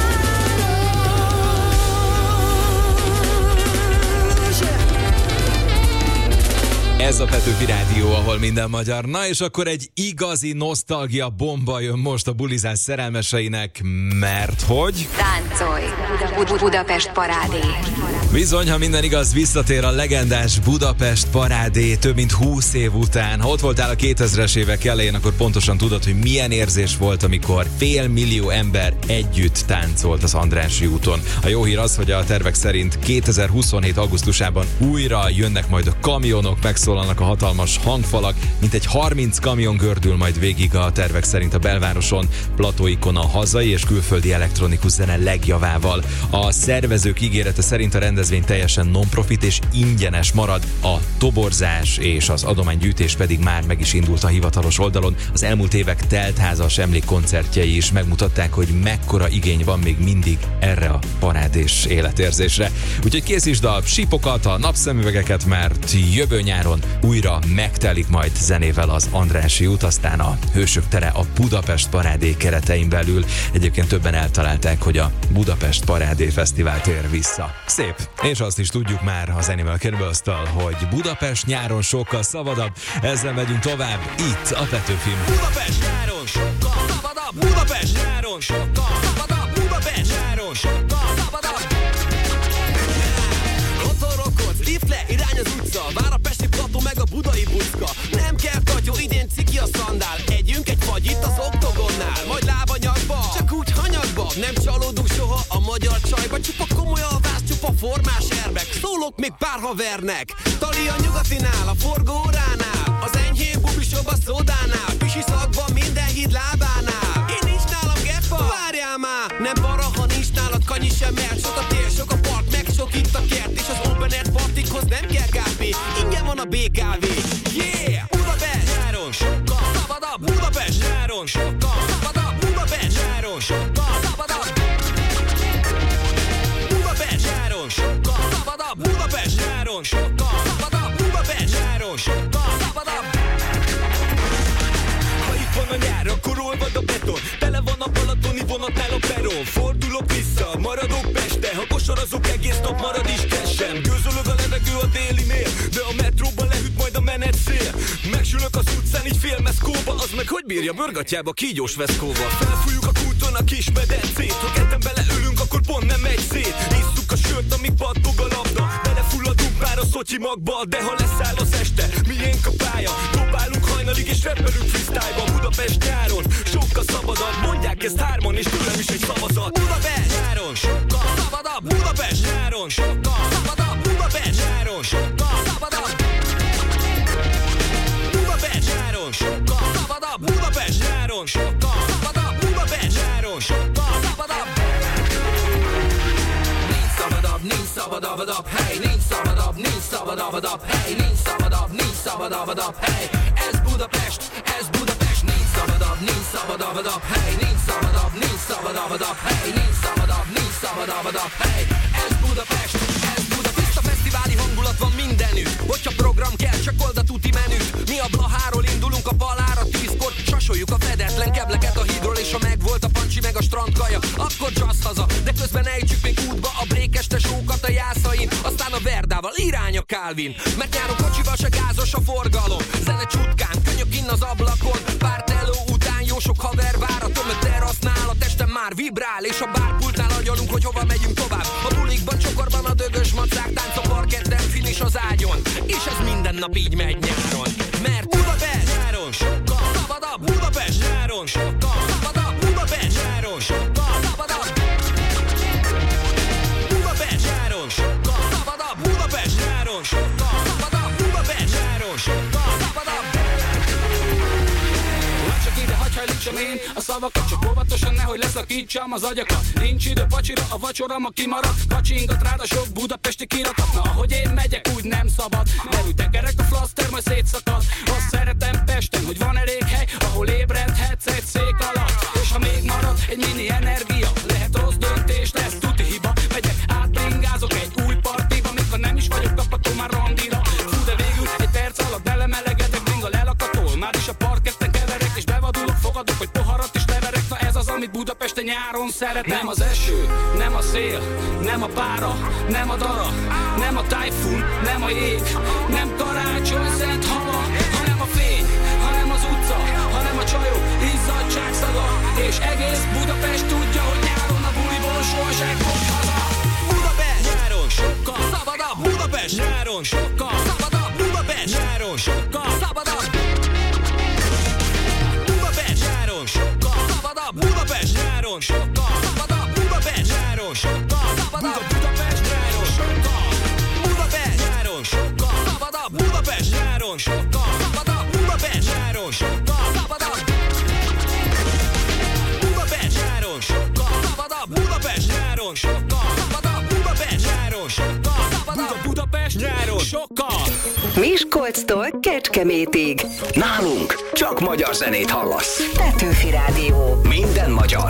város. Ez a Petőfi Rádió, ahol minden magyar. Na és akkor egy igazi nosztalgia bomba jön most a bulizás szerelmeseinek, mert hogy... Táncolj! Bud- Budapest parádé. Bizony, ha minden igaz, visszatér a legendás Budapest parádé több mint húsz év után. Ha ott voltál a kétezres évek elején, akkor pontosan tudod, hogy milyen érzés volt, amikor fél millió ember együtt táncolt az Andrássy úton. A jó hír az, hogy a tervek szerint kétezer-huszonhét augusztusában újra jönnek majd a kamionok, megszólalnak a hatalmas hangfalak, mintegy harminc kamion gördül majd végig a tervek szerint a belvároson, platóikon a hazai és külföldi elektronikus zene legjavával. A szervezők ígérete szerint a rendezvény rendezvény teljesen non-profit és ingyenes marad, a toborzás és az adománygyűjtés pedig már meg is indult a hivatalos oldalon. Az elmúlt évek teltházas emlékkoncertjei is megmutatták, hogy mekkora igény van még mindig erre a parádés életérzésre. Úgyhogy készítsd a sípokat, a napszemüvegeket, mert jövő nyáron újra megtelik majd zenével az Andrássy út, aztán a Hősök tere a Budapest Parádé keretein belül. Egyébként többen eltalálták, hogy a Budapest Parádé Fesztivál tér vissza. Szép. És azt is tudjuk már az Animal Cannibals-től, hogy Budapest nyáron sokkal szabadabb. Ezzel megyünk tovább itt a Petőfin. Budapest nyáron sokkal szabadabb. Budapest nyáron sokkal szabadabb. Budapest nyáron sokkal szabadabb. Motorokod, lift le, irány az utca. Vár a pesti plató meg a budai bucka. Nem kell katyó, idén ciki a szandál. Együnk egy fagyit az oktogonnál. Majd lábanyagba, csak úgy hanyagba. Nem csalódunk soha a magyar csajba. Csupa komoly alvász, csupa formás erbek. Szólok még pár havernek. Tali a nyugatinál, a forgóránál. Az enyhén bubisobb a szódánál. Pisi szakban minden híd lábánál. Én nincs nálam geppa, várjál már. Nem para, ha nincs nálad kanyi sem, mert sok a tér, sok a park, meg sok itt a kert. És az open air partikhoz nem kell kávé. Ingyen van a bé ká vé. Yeah! Budapest nyáron sokkal szabadabb. Budapest nyáron sokkal szabadabb. Budapest nyáron sokkal szabadabb. Budapest nyáron sokkal szabadabb. Budapest nyáron sokkal szabadabb. Budapest nyáron sokkal szabadabb. Ha itt van a nyár, akkor olvad a beton. Tele van a balatoni vonatnál a peron. Fordulok vissza, maradok Pesten. Ha kosarazok egész nap, marad is kessem. Gőzölög a levegő a délinél, de a metróban lehűt majd a menetszél. Megsülök az utcán, így félmeszkóba. Az meg hogy bírja mörgatjába kígyós veszkóba. Felfújjuk a kúton a kis medencét. Ha ketten beleülünk, akkor pont nem megy szét. Isszuk a sört, amíg pattog a labda. Belefulladunk már a Szotyi magba. De ha leszáll az este, miénk a pálya. Dobálunk hajnalig és rappelünk freestyle-ba. Budapest nyáron sokkal szabadabb. Mondják ezt hárman és tőlem is egy szavazat. Budapest nyáron sokkal szabadabb. Budapest nyáron sokkal szabadabb. Budapest nyáron sokkal szabadabb. Budapest nyáron sokkal szabadabb. Budapest nyáron sokkal szabadabb. Budapest nyáron sokkal szabadabb. Nincs szabadabb, nincs szabadabb, hey, nincs szabadabb, nincs szabadabb, hey, nincs szabadabb, nincs szabadabb, hey, ez Budapest, ez Budapest, nincs szabadabb, nincs szabadabb, hey, nincs szabadabb, nincs szabadabb, hey, nincs szabadabb, nincs szabadabb, hey, ez Budapest, ez Budapest. A fesztiváli hangulat van mindenütt, hogyha program kell, csak old a tuti menüt. Mi a Blaháról indulunk a Balára tízkor, sasoljuk a fedetlen kebleket a hídról, és ha megvolt a pancsi meg a strandkaja, akkor jazz haza, de közben ejtsük még útba a brékeste sókat a Jászain, aztán a Verdával irány a Calvin, mert nyáron kocsival se gázos a forgalom. Zene csutkán, könyök inn az ablakon, pár teló után jó sok haver vár a tömött terasznál, a testem már vibrál, és a bárpultnál agyalunk, hogy hova megyünk tovább. A bulikban csokorban a dögös macák, tánc a parketten, finis az ágyon, és ez minden nap így megy nyáron. Mert Budapest nyáron sokkal szabadabb. Budapest nyáron sokkal szabadabb. Budapest nyáron sokkal szabadabb. Budapest nyáron sokkal szabadabb. Budapest nyáron sokkal szabadabb. Budapest nyáron sokkal szabadabb. Csak ide hagyhajlítsam én a szavakat, csak óvatosan nehogy leszakítsam az agyakat. Nincs idő pacsira, a vacsora ma kimarad. Kacsingat rád a sok budapesti kirakat. Na ahogy én megyek, úgy nem szabad. Merül tekerek a flaszter, majd szétszakad. Azt szeretem Pesten, hogy van elég hely, ahol ébredhetsz egy szék alatt. És ha még marad egy mini energia, lehet rossz döntés, lesz tuti hiba. Megyek át, bringázok egy új partiba, még ha nem is vagyok kapható már randira. Fú, de végül egy perc alatt belemelegedek, bringa lelakatol. Már is a parketten keverek, és bevadulok, fogadok, hogy poharat is leverek. Na ez az, amit Budapesten nyáron szeretem. Nem az eső, nem a szél, nem a pára, nem a dara, nem a tájfun, nem a jég, nem karácsony szent hava, hanem a fény, hanem az utca, hanem a csajok izzadság szaga. És egész Budapest tudja, hogy nyáron a buliból sohasem fog haza. Budapest nyáron sokkal szabadabb. Budapest nyáron sokkal szabadabb. Budapest nyáron sokkal szabadabb. Budapest nyáron sokkal szabadabb. Budapest nyáron sokkal szabadabb. Budapest nyáron sokkal szabadabb. Budapest nyáron sokkal. Budapest nyáron sokkal szabadabb. Budapest nyáron sokkal szabadabb. Budapest nyáron sokkal szabadabb. Budapest nyáron sokkal szabadabb. Budapest nyáron sokkal szabadabb. Budapest nyáron sokkal nyáron sokkal! Miskolctól Kecskemétig. Nálunk csak magyar zenét hallasz. Petőfi Rádió. Minden magyar.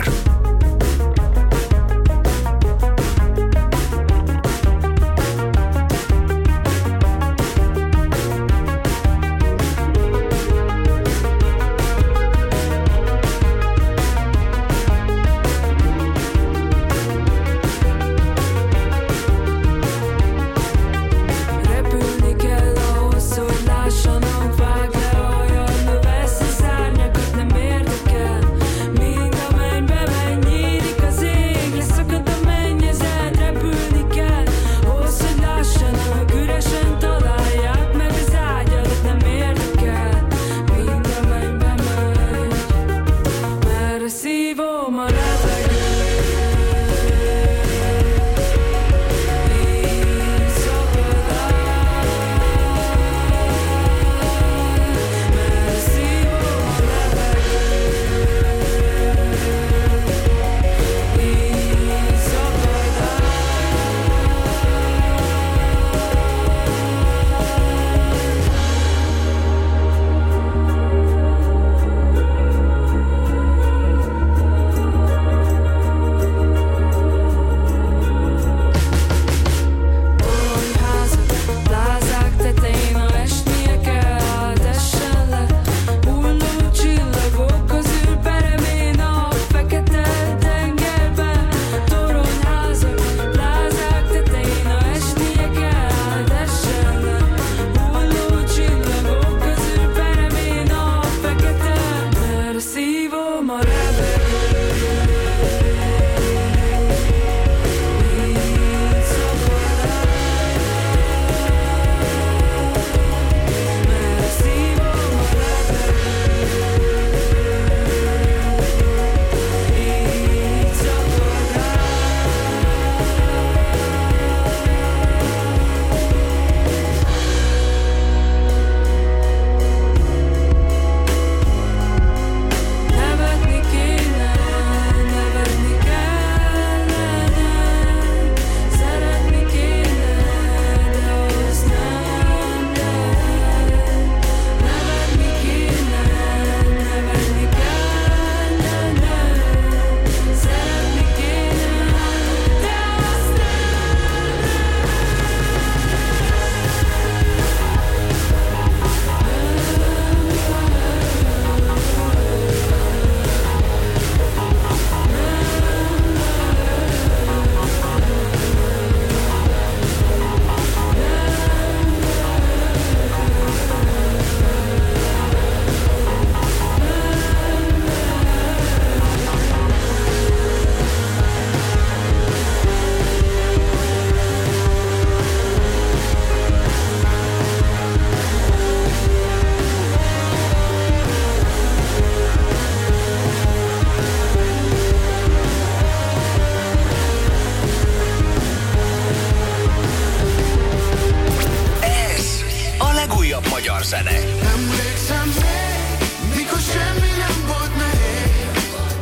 zene. Emlékszem még, mikor semmi nem volt nehéz.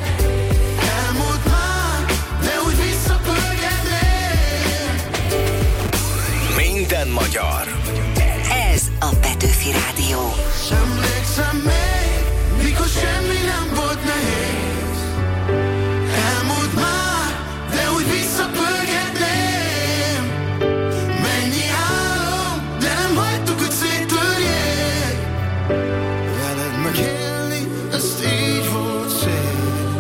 Elmúlt már, de úgy visszapörgetnél. Minden magyar. Ez a Petőfi Rádió. Emlékszem még, mikor semmi nem volt nehéz. Elmúlt már, de úgy visszapörgetném. Mennyi álom, de nem hagytuk, hogy széttörjék. Veled megélni, ezt így volt szép.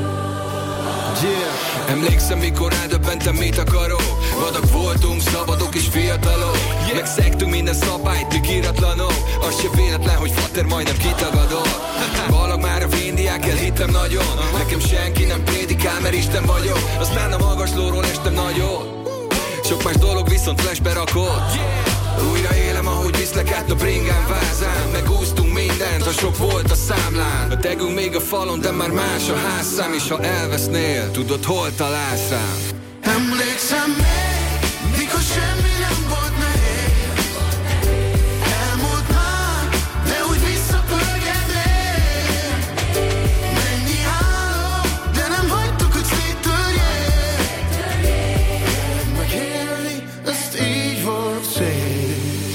Yeah. Emlékszem, mikor rádöbbentem, mit akarok. Vadak voltunk, szabadok és fiatalok. Yeah. Megszegtünk minden szabályt, míg íratlanok. Az se véletlen, hogy fater majdnem kitagadott. Valak már a véndiák, elhittem nagyon. Nekem senki nem prédikál, mert Isten vagyok. Aztán a magaslóról estem nagyot. Sok más dolog viszont flashbe rakott. Yeah. Újra élem, ahogy viszlek át a bringán vázán. Megúsztunk mindent, ha sok volt a számlán. A tegünk még a falon, de már más a házszám. És ha elvesznél, tudod, hol találsz rám. Emlékszem még, mikor semmi nem volt nehéz. Elmúlt már, de úgy visszapörgetnél. Mennyi álom, de nem hagytuk, hogy széttörjék. Megélni, ezt így volt szép.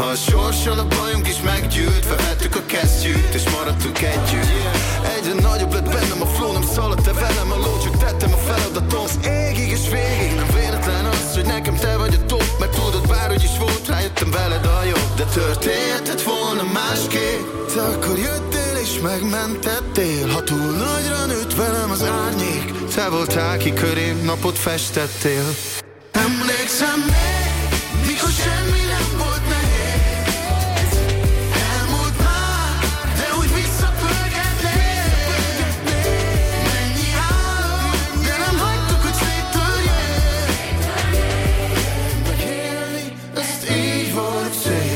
a sorssal a bajunk is meggyűlt, felvettük a kesztyűt és maradtunk együtt. Egyre nagyobb lett bennem a flow, nem szaladt te velem a ló, csak tettem a feladatom az égig és végig. Nem véletlen az, hogy nekem te vagy a top, mert tudod bárhogy is volt, rájöttem veled a jobb. De történhetett volna másképp, te akkor jöttél és megmentettél. Ha túl nagyra nőtt velem az árnyék, te voltál ki körém, napot festettél. Emlékszem még, mikor semmi nem volt nehéz. Elmúlt már, de úgy visszapörgetnél. Mennyi álom, de nem hagytuk, hogy széttörjél. Megélni, ezt így volt szép.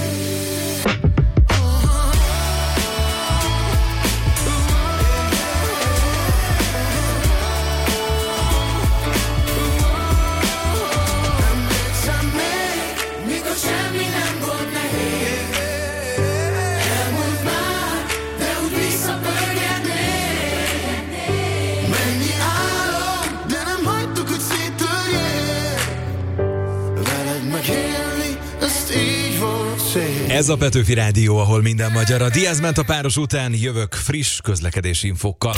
Ez a Petőfi Rádió, ahol minden magyar. A Diaz ment a páros után, jövök friss közlekedési infókkal.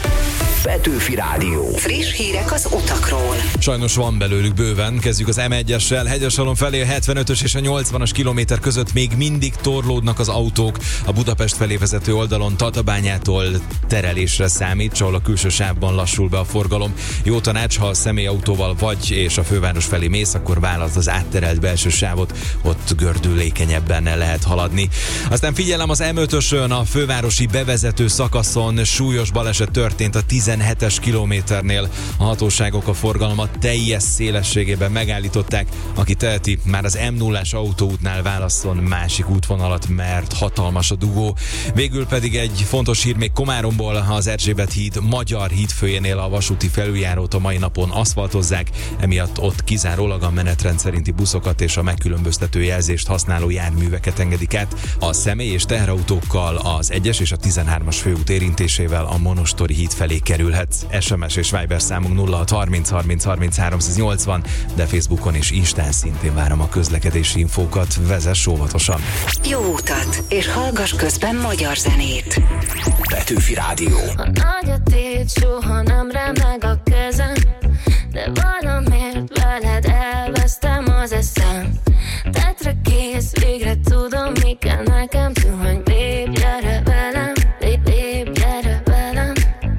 Petőfi Rádió. Friss hírek az utakról. Sajnos van belőlük bőven. Kezdjük az em egyessel. Hegyesalon felé a hetvenötös és a nyolcvanas kilométer között még mindig torlódnak az autók. A Budapest felé vezető oldalon Tatabányától terelésre számít, ahol a külső sávban lassul be a forgalom. Jó tanács, ha a személyautóval vagy és a főváros felé mész, akkor választ az átterelt belső sávot, ott gördülékenyebben lehet haladni. Aztán figyelem, az em ötösön a fővárosi bevezető szakaszon súlyos baleset történt a tizenhetes kilométernél. A hatóságok a forgalmat teljes szélességében megállították. Aki teheti, már az em nullás autóútnál válasszon másik útvonalat, mert hatalmas a dugó. Végül pedig egy fontos hír még Komáromból, az Erzsébet híd Magyar hídfőjénél a vasúti felüljárót a mai napon aszfaltozzák, emiatt ott kizárólag a menetrend szerinti buszokat és a megkülönböztető jelzést használó járműveket engedik át. A személy- és teherautókkal az egyes és a tizenhármas főút érintésével a Monostori híd felé kerülhetsz. es em es és Viber számunk nulla hat harminc harminc harminc háromszáznyolcvan, de Facebookon és Instán szintén várom a közlekedési infókat. Vezess óvatosan! Jó utat, és hallgass közben magyar zenét. Petőfi Rádió. A nagyot ét, soha nem remeg a kezem, de valamiért veled elvesztem az eszem. Tetre kész, végre tudom, mi kell nekem. Tuhany, babe, gyere velem, babe, babe, gyere velem.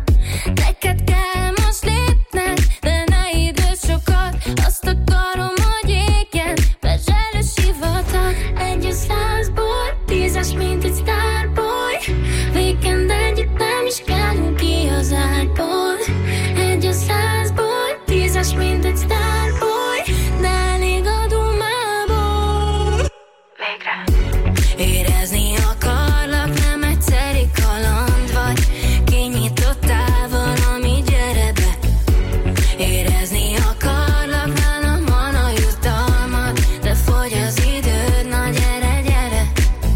Neked kell most lépned, de ne idős sokat. Azt akarom, hogy égjen, be zselős sivatag. Egy a százból, tízes, mint egy starboy. Weekend együtt nem is kellünk ki az ágyból. Egy a százból, tízes, mint egy starboy. De elég a dumából. Végre érezni akarlak, nem egyszeri kaland vagy. Kinyitottál valami, gyere be. Érezni akarlak, nálam van a jutalmat, de fogy az időd, na gyere, gyere.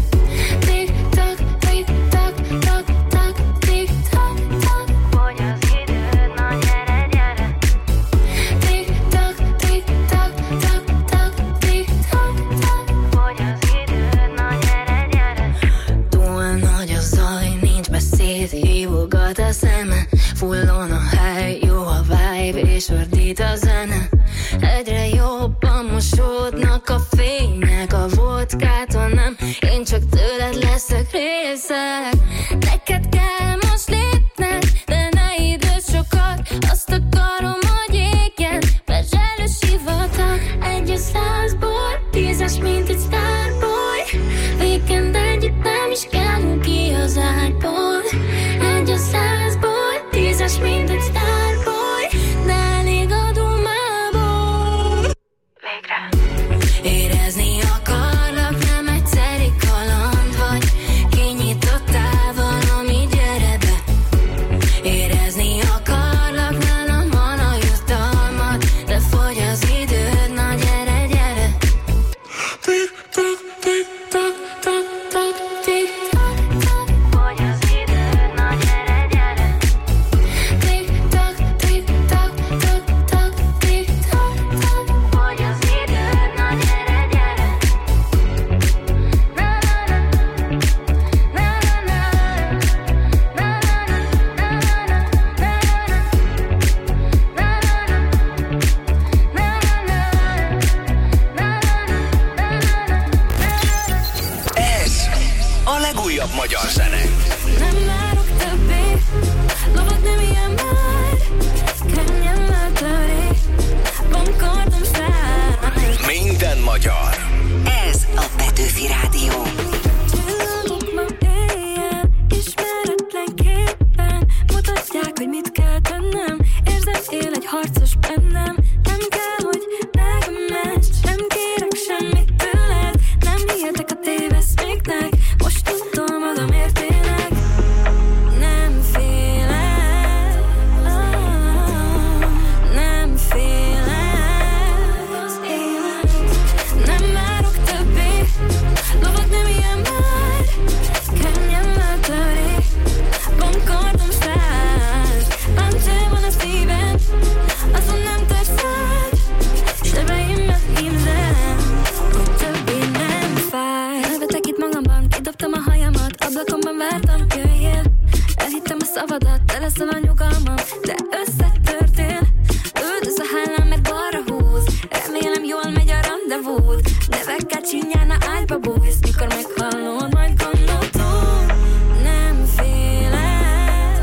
Tik-tak, tik-tak, tak-tak, tik-tak, tak. Fogy az időd, na gyere, gyere. Tik-tak, tik-tak, tak-tak, tik-tak, tak. Fogy az időd, na gyere, gyere. Túl nagy a zaj, nincs beszéd, hívogat a szeme. Fullon a hely, jó a vibe, és ordít a zene. Egyre jobban mosódnak a fények, a vodkától nem, én csak tőled leszek részeg. Neked kell most lépned, de ne idős sokat. Azt akarom, hogy égjen, be zselős sivatag. Egy a százból, tízes, mint egy starboy. Weekend együtt nem is kellünk ki az ágyból. Egy a százból, tízes, mint egy starboy. De elég a dumából. Végre érezni akarlak, nem egyszeri kaland vagy. Kinyitottál valami, gyere be. Érezni akarlak, nálam van a jutalmat, de fogy az időd, na gyere, gyere. legújabb magyar zene. Nem várok többé, lovat nem ilyen már, könnyen letörik, van kardom száll. Minden magyar. Ez a Petőfi Rádió. Csillagok ma éjjel, ismeretlenképpen mutatják, hogy mit kell tennem. Érzem, él egy harcos bennem. Nem kell, hogy megments, nem kérek semmit tőled. Nem hihetek a téveszméknek, most tudom magamért tényleg. Nem félek, nem félek az élet. Nem várok többé, lovat nem ilyen már, könnyen letörik, van kardom száz. Páncél van a szívem, azon nem törszed, sebeimmel hímzem, hogy többé nem fáj. Elvetek itt magamban, kidobtam a hajamat, ablakomban vártam, jöjjél. Elhittem a szavadat, te leszel a nyugalmam, de összetörtél. Üldöz a hálám, mert balra húz, remélem jól megy a rendezvúd. Nevekkel csinyálna ágyba bújsz, mikor meghallod, majd gondolod. Nem félek,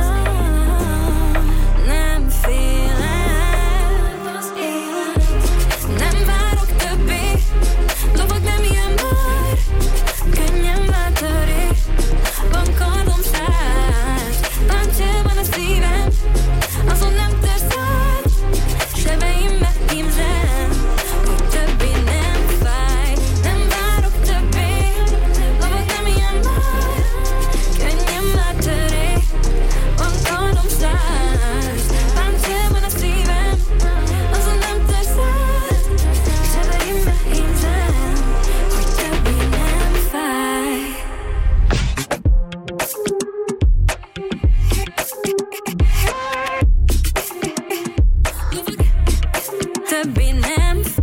nem félek az élet. Nem várok többé, lovag nem ilyen már, könnyen letörik, van kardom száz. Páncél van a szívem, azon nem törszed, sebeimbe hímzem, hogy többé nem fáj. Nem várok többé, lovag nem ilyen már, könnyen letörik, van kardom száz. Páncél van a szívem, azon nem törszed, sebeimbe hímzem, hogy többé nem fáj. Többé nem f-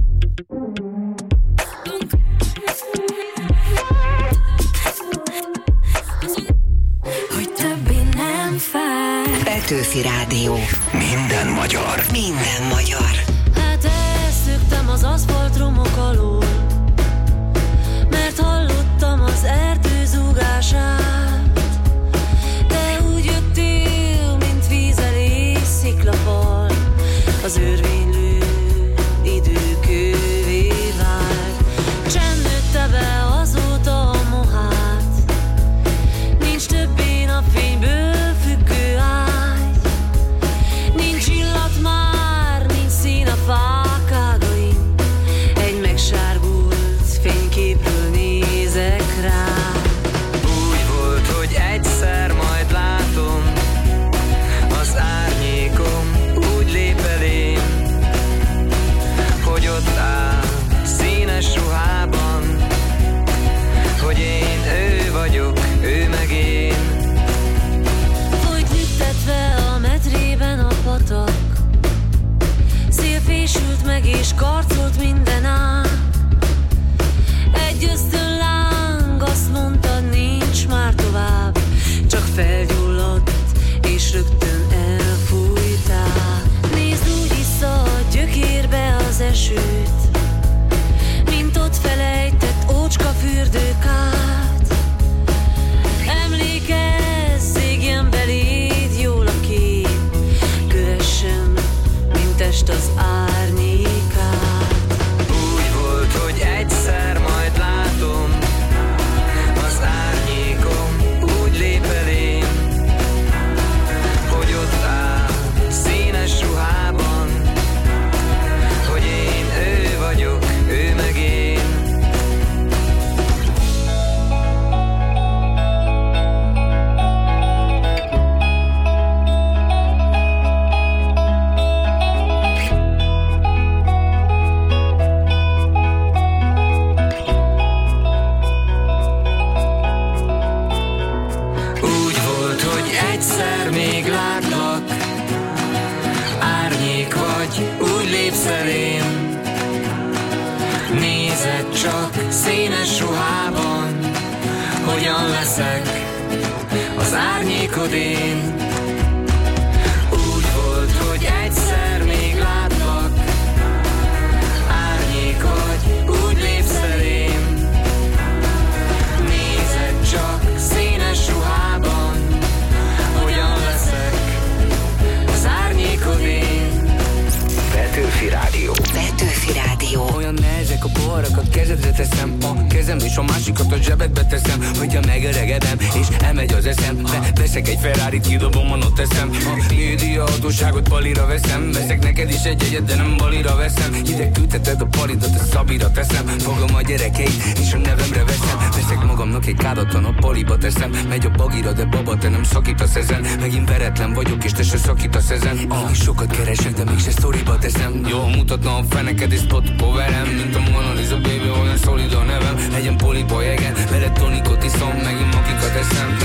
hogy többé nem fáj. Petőfi Rádió. Minden magyar. Minden magyar. Hát elszöktem az aszfaltromok alól, mert hallottam az erdő zúgását. Te úgy jöttél, mint víz elé sziklafal, az örvénylő idő kővé vált. Csend nőtte be azóta a mohát, nincs többé napfényből függő ágy. Nincs illat már, nincs szín a fák ágain, egy megsárgult fényképről nézek rá. Úgy volt, hogy egyszer majd látom, az árnyékom úgy lép elém, hogy ott áll színes ruhában, hogy én ő vagyok, ő meg én. Folyt lüktetve a medrében a patak, szél fésült meg és karcolt minden ág. Egy ösztönláng azt mondta, nincs már tovább, csak felgyulladt és rögtön elfújtál. Nézd, úgy issza a gyökérbe az esőt, mint ott felejtett ócska fürdőkát. Emlékezz, égjen beléd jól a kép, kövessem, mint test az árnyékát. Úgy volt, hogy egyszer majd látom, az árnyékom úgy lép elém, hogy ott áll színes ruhában, hogy én ő vagyok, ő meg én. Úgy volt, hogy egyszer még látlak, árnyék vagy, úgy lépsz elém. Nézed csak színes ruhában, hogyan leszek az árnyékod én. Úgy volt, hogy egyszer még látlak, árnyék vagy, úgy lépsz elém. Nézed csak A kezem és a másikat a zsebedbe teszem, hogyha megöregedem és elmegy az eszem. Be, veszek egy Ferrarit, kidobom, ott teszem. A média hatóságot palira veszem. Veszek neked is egy egyet, de nem balira veszem. Ide küldheted a palidat, a szabira teszem. Fogom a gyerekeit és a nevemre veszem. Veszek magamnak egy kádatlan, a paliba teszem. Megy a bagira, de baba, te nem szakítasz ezen. Megint veretlen vagyok és te se szakítasz ezen. Én sokat keresek, de mégse sztoriba teszem. Jól mutatna a feneked és spotokó velem. Mint a Mona Lisa baby, olyan szolid a nevem. Legyen poliba jegen, veled tonikot iszom, megint makikat eszem.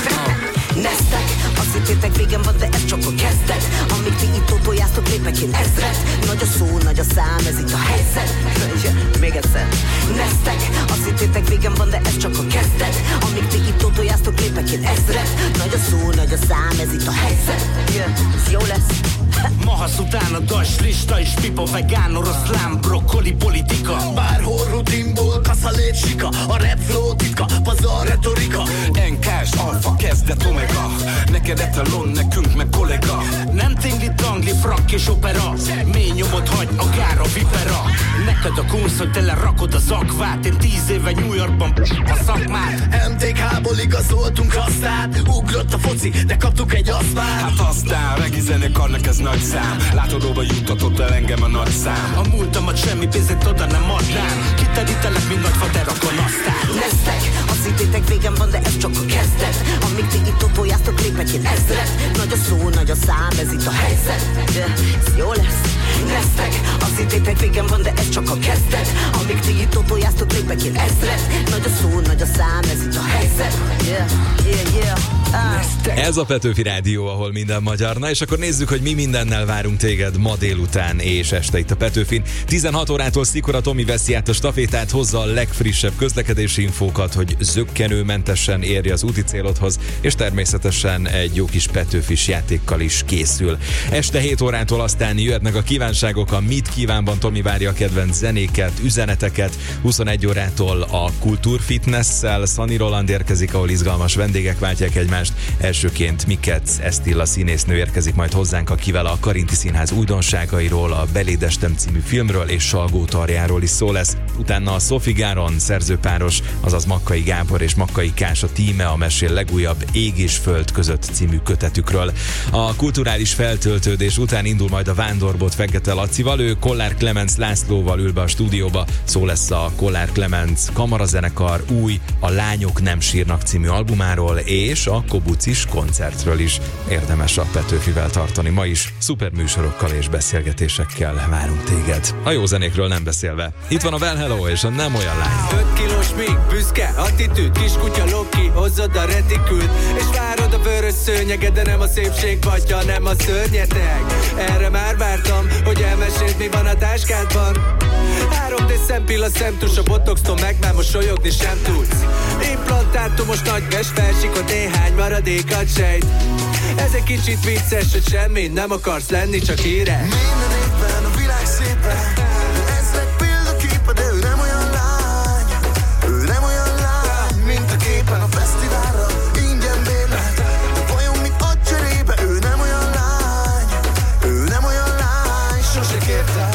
Neztek, azt hittétek végem van, de ez csak a kezdet. Amíg ti itt tojáztok, lépek én ezret. Nagy a szó, nagy a szám, ez itt a helyzet. Még egyszer. Neztek, azt hittétek végem van, de ez csak a kezdet. Amíg ti itt tojáztok, lépek én ezret. Nagy a szó, nagy a szám, ez itt a helyzet. Ez jó lesz. Mahasz után a das lista és pipa, vegán, oroszlán, brokkoli, politika. Bárhol rutinból kaszalét sika, a rap flow titka, pazar retorika. Enkás, alfa, kezdet, omega. Neked etalon, nekünk meg kollega. Nem tingli, tangli, frak és opera. Mély nyomot hagy a gára vipera. Neked a kunsz, hogy tele rakod az akvát. Én tíz éve New Yorkban a szakmát. em té ká-ból igazoltunk aztán. Ugrott a foci, de kaptuk egy asztmát. Hát aztán regi zenekarnak ez nagy szám. Látodóba juttatott el engem a nagy szám. A múltamat semmi pénzét oda nem adnám. Kiterítelek, mint nagy faterakon aztán. Neztek, azt hittétek végem van, de ez csak a kezdet. Amíg ti itt tojáztok, lépek én ezret. Nagy a szó, nagy a szám, ez itt a helyzet. Ez jó lesz. Neztek, azt hittétek végem van, de ez csak a kezdet. Amíg ti itt tojáztok, lépek én ezret. Nagy a szó, nagy a szám, ez itt a helyzet. Yeah, yeah, yeah. Ah. Ez a Petőfi Rádió, ahol minden magyar. Na és akkor nézzük, hogy mi mindennel várunk téged ma délután és este itt a Petőfin. tizenhat órától Szikora Tomi veszi át a stafétát, hozza a legfrissebb közlekedési infókat, hogy zökkenőmentesen érj az úti célodhoz, és természetesen egy jó kis Petőfis játékkal is készül. Este hét órától aztán jöhetnek a kívánságok, a Mit kívánban Tomi várja a kedvenc zenéket, üzeneteket. huszonegy órától a Kultúrfitnesszel Szani Roland érkezik, ahol izgalmas vendégek váltják egymást. Elsőként Mikec Esztilla színésznő érkezik majd hozzánk, akivel a Karinti Színház újdonságairól, a Belédestem című filmről és Salgó Tarjáról is szó lesz. Utána a Sophie Gáron szerzőpáros, azaz Makkai Gábor és Makkai Kása tíme a mesél legújabb Ég és Föld között című kötetükről. A kulturális feltöltődés után indul majd a Vándorbot Fekete Lacival, ő Kollár Klemenc Lászlóval ül be a stúdióba, szó lesz a Kollár Klemenc kamarazenekar új A Lányok nem sírnak című albumáról, és a Kobucis koncertről is érdemes a Petőfivel tartani. Ma is szuper műsorokkal és beszélgetésekkel várunk téged. A jó zenékről nem beszélve. Itt van a Well Hello és a Nem olyan lány. öt kilós még büszke attitűd, kiskutya Loki, hozzad a retikült, és várod a vörös szőnyeged, de nem a szépség vagy, hanem a szörnyeteg. Erre már vártam, hogy elmeséld, mi van a táskádban. három dé szempilla szemtus, a botoxtól meg már mosolyogni sem tudsz. Implantátumos nagyves felsikod, néhány maradékat sejt. Ez egy kicsit vicces, hogy semmi nem akarsz lenni, csak híres. Minden évben a világ szépen, ezrek példaképe, de ő nem olyan lány. Ő nem olyan lány, mint a képen a fesztiválra, ingyen bérlet. De vajon mit ad cserébe? Ő nem olyan lány. Ő nem olyan lány, sose kértem.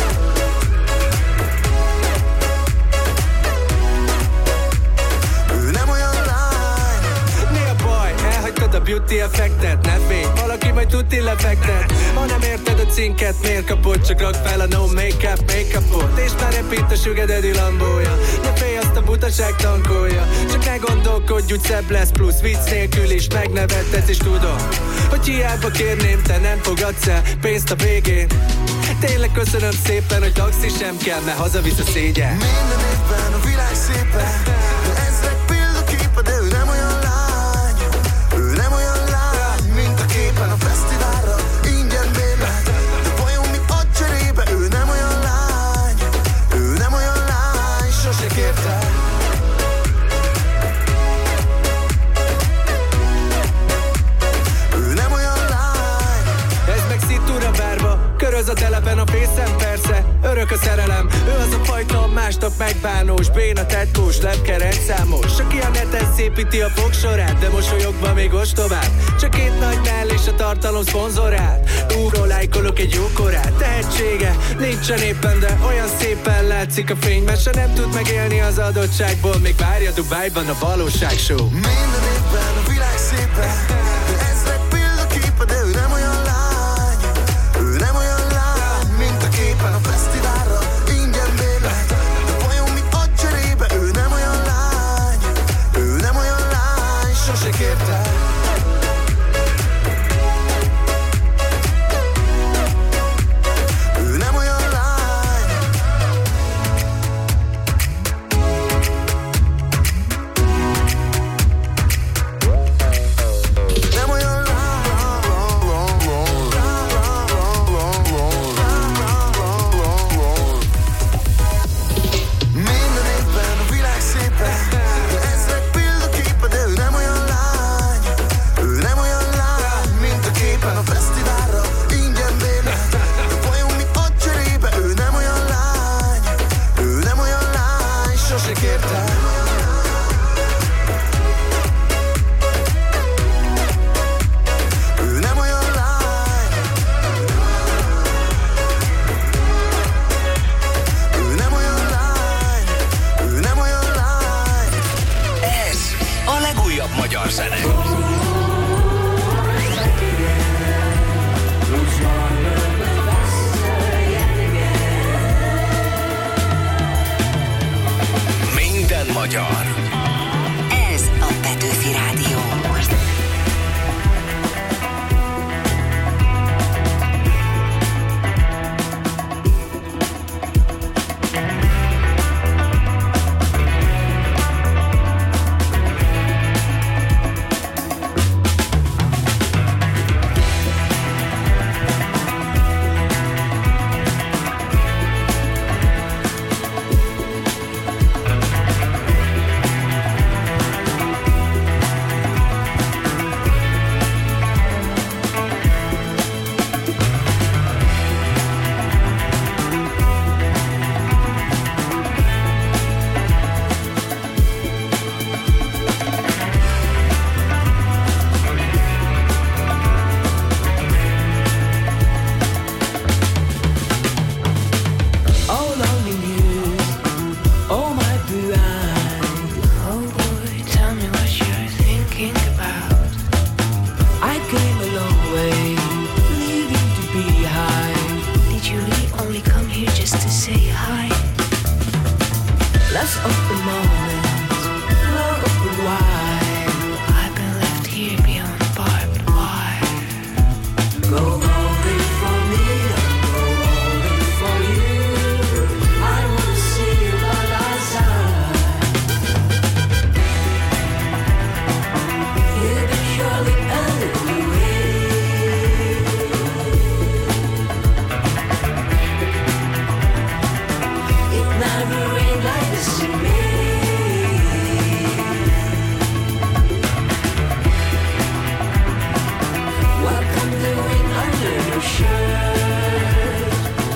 A beauty effektet, ne félj, valaki majd tuti lefektet. Ha nem érted a cinket, miért kapod? Csak rakd fel a no make-up, make-upot, és már repít a sugar daddy lambója. Ne félj, azt a butaság tankolja. Csak ne gondolkodj, úgy szebb lesz, plusz vicc nélkül is megnevettetsz, és tudom, hogy hiába kérném, te nem fogadsz el pénzt a végén. Tényleg köszönöm szépen, hogy taxi sem kell, mert hazavisz a szégyen. Minden évben a világ szépen, ezrek példaképe, de ő nem olyan lány. Ő nem olyan lány, mint a képen a fesztiválra, ingyen bérlet. De vajon mit ad cserébe? Ő nem olyan lány. Ő nem olyan lány, sose kérte. Ő nem olyan lány. Ez meg szitúra várva, köröz a telepen a fészem persze. Örök a szerelem, ő az a fajta, a más másnap megbánós, béna tetkós, lepkerendszámos. Aki a neten szépíti a fogsorát, de mosolyogva még ostobát. Csak két nagy mell és a tartalom szponzorát. Úról lájkolok egy jókorát. Tehetsége nincsen éppen, de olyan szépen látszik a fénymese. Nem tud megélni az adottságból, még várja Dubájban a valóság show. Minden évben a világ szépen, de ezrek példaképe, de ő nem olyan lány. Ő nem olyan lány, mint a képen a fesztiválra ingyen bérlet. De vajon mit ad cserébe? Ő nem olyan lány. Ő nem olyan lány, sose kérte. Ő nem olyan lány. Nem olyan minden évben a világ szépen, de ezrek példaképe, de ő nem olyan lány. Ő nem olyan lány, mint a képen a fesztiválra ingyen bérlet. De vajon mit ad cserébe? Ő nem olyan lány. Ő nem olyan lány, sose kérte. Ő nem olyan lány. Ő nem olyan lány. Ő nem olyan lány. Ez a legújabb magyar zene. Minden magyar. Ez a Petőfi Rádió. Oh, lonely you, oh my blue eyes. Oh boy, tell me what you're thinking about. I came a long way, leaving to be high. Did you really only come here just to say hi? Less of the moment, more of the why. I've been left here beyond the barbed wire. Go only for me, go only for you. I wanna see you by my side. You've been surely under the way. It never rained like this to me. Welcome the wind under your shirt.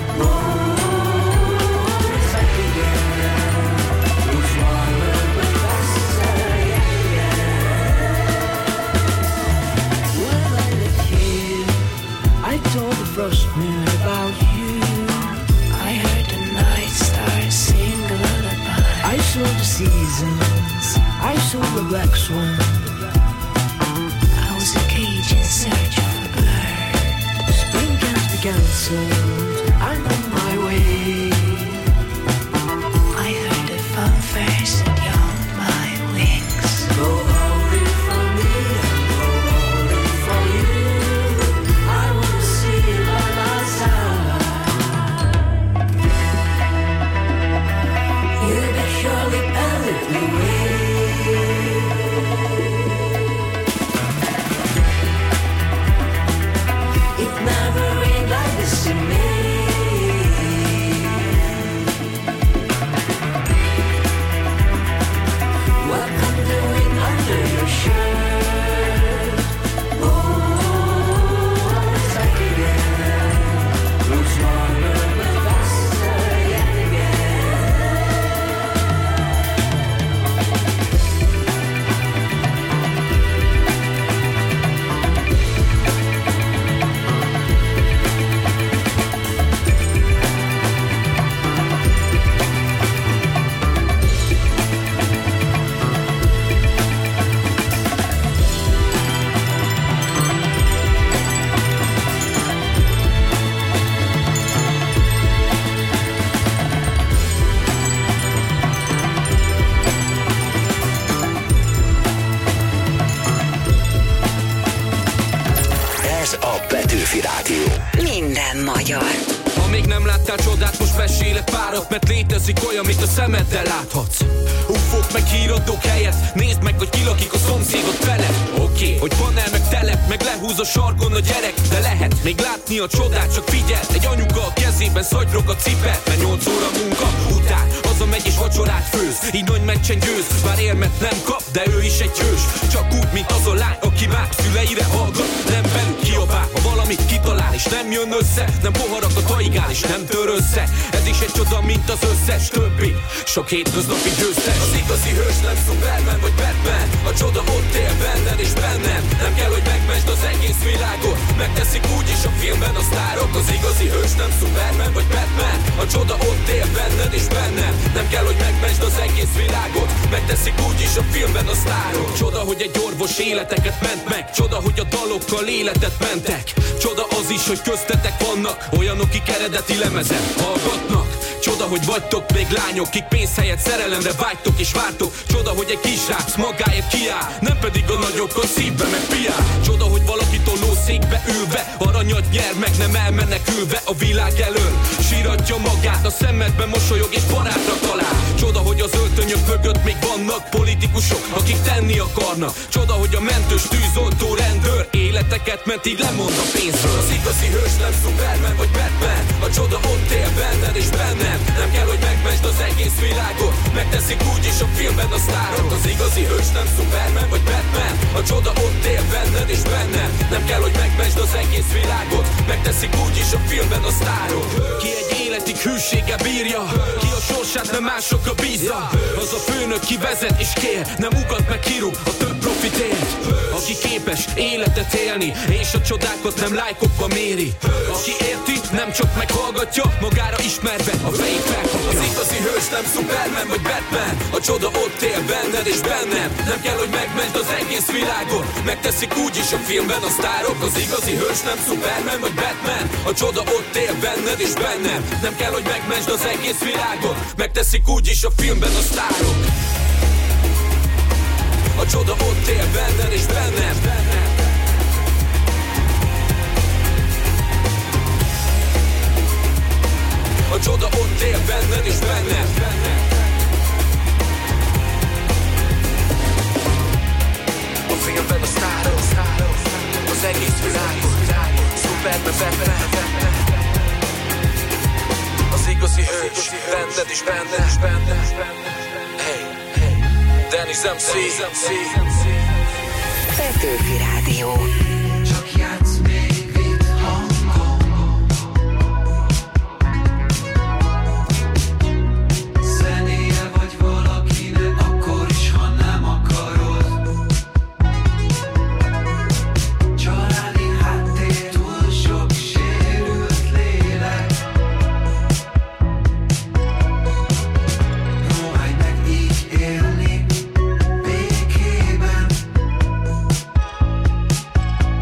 Oh, it's like again. It's warmer but faster, yeah, yeah. When I left here, I told the frost moon about you. I heard the night stars sing a lullaby. I saw the seasons, I saw the black swan. I was a cage in search of a bird. Spring can't be cancelled, I'm on my way. I heard the fanfares and yawned my wings. Go only for me, go only for you. I wanna see you by my side. You've been surely under the way. It never rained like this to me. Welcome the wind under your shirt. Oh, it's like again. Looks warmer but faster yet again. Petőfi Rádió. Minden magyar. Ha még nem láttál csodát, most mesélek párat, mert létezik olyan, amit a szemeddel láthatsz. Ufók meg híradók helyett, nézd meg, hogy kilakik a szomszédot vele. Oké, okay, hogy panel meg telep, meg lehúz a sarkon a gyerek, de lehet még látni a csodát, csak figyel. Egy anyuka a kezében szagyrog a cipet, mert nyolc óra munka után hazamegy és vacsorát főz, így nagy meccsen győz. Bár érmet nem kap, de ő is egy hős, csak úgy, mint az a lány, aki már szüleire hallgat. Nem belül kiabál, ha valamit kitalál és nem jön össze, nem poharakat haigál és nem tör össze. Ez is egy csoda, mint az összes többi, sok hétköznapi győztes. Az igazi hős nem Superman vagy Batman, a csoda ott él benned és bennem. Nem kell, hogy megmesd az egész világot, megteszik úgyis a filmben a sztárok. Az igazi hős nem Superman vagy Batman, a csoda ott él benned és bennem. Nem kell, hogy megmesd az egész világot, megteszik úgyis a filmben a sztárok. Csoda, hogy egy orvos életeket ment meg, csoda, hogy a dalokkal életet mentek. Csoda az is, hogy köztetek vannak olyanok, kik eredeti lemezen hallgatnak. Csoda, hogy vagytok még lányok, kik pénz helyett szerelemre vágytok és vártok. Csoda, hogy egy kisrác magáért kiáll, nem pedig a nagyokkal szívbe meg piál. Csoda, hogy valaki tolószékbe ülve aranyat nyer, meg nem elmenekülve a világ elől. Síratja magát, a szemedbe mosolyog és barátra talál. Csoda, hogy az öltönyök mögött még vannak politikusok, akik tenni akarnak. Csoda, hogy a mentős tűzoltó rendőr életeket ment, így lemond a pénzről. Az igazi hős nem Superman vagy Batman, a csoda ott él benned és bennem. Nem kell, hogy megmesd az egész világot, megteszik úgyis a filmben a sztárok. Az igazi hős nem Superman vagy Batman, a csoda ott él benned és bennem. Nem kell, hogy megmesd az egész világot, megteszik úgyis a filmben a sztárok. Ki egy életig hűséggel bírja, ki a sorsát nem másokra bízza. Az a főnök, ki vezet és kér, nem ugat meg kirúg a több profitért. Aki képes életet élni, és a csodákat nem lájkokba méri. Aki érti, nem csak meghallgatja, magára ismerve a fejét felkapja. Az igazi hős nem Superman vagy Batman, a csoda ott él benned és bennem. Nem kell, hogy megmesd az egész világot, megteszik úgyis a filmben a sztárok. Az igazi hős nem Superman vagy Batman, a csoda ott él benned és bennem. Nem kell, hogy megmesd az egész világot, megteszik úgyis a filmben a sztárok. A csoda ott él benned és bennem. A csoda ott él benned és bennem. A filmben a sztárok, az egész világot, Superman, Batman. Az igazi hős benned és bennem. Hey, hey, Dennis em cé. Petőfi Rádió. Csak játsz még itt hangom, zenéje vagy valakinek, akkor is, ha nem akarod. Családi háttér, túl sok sérült lélek. Próbálj meg így élni békében.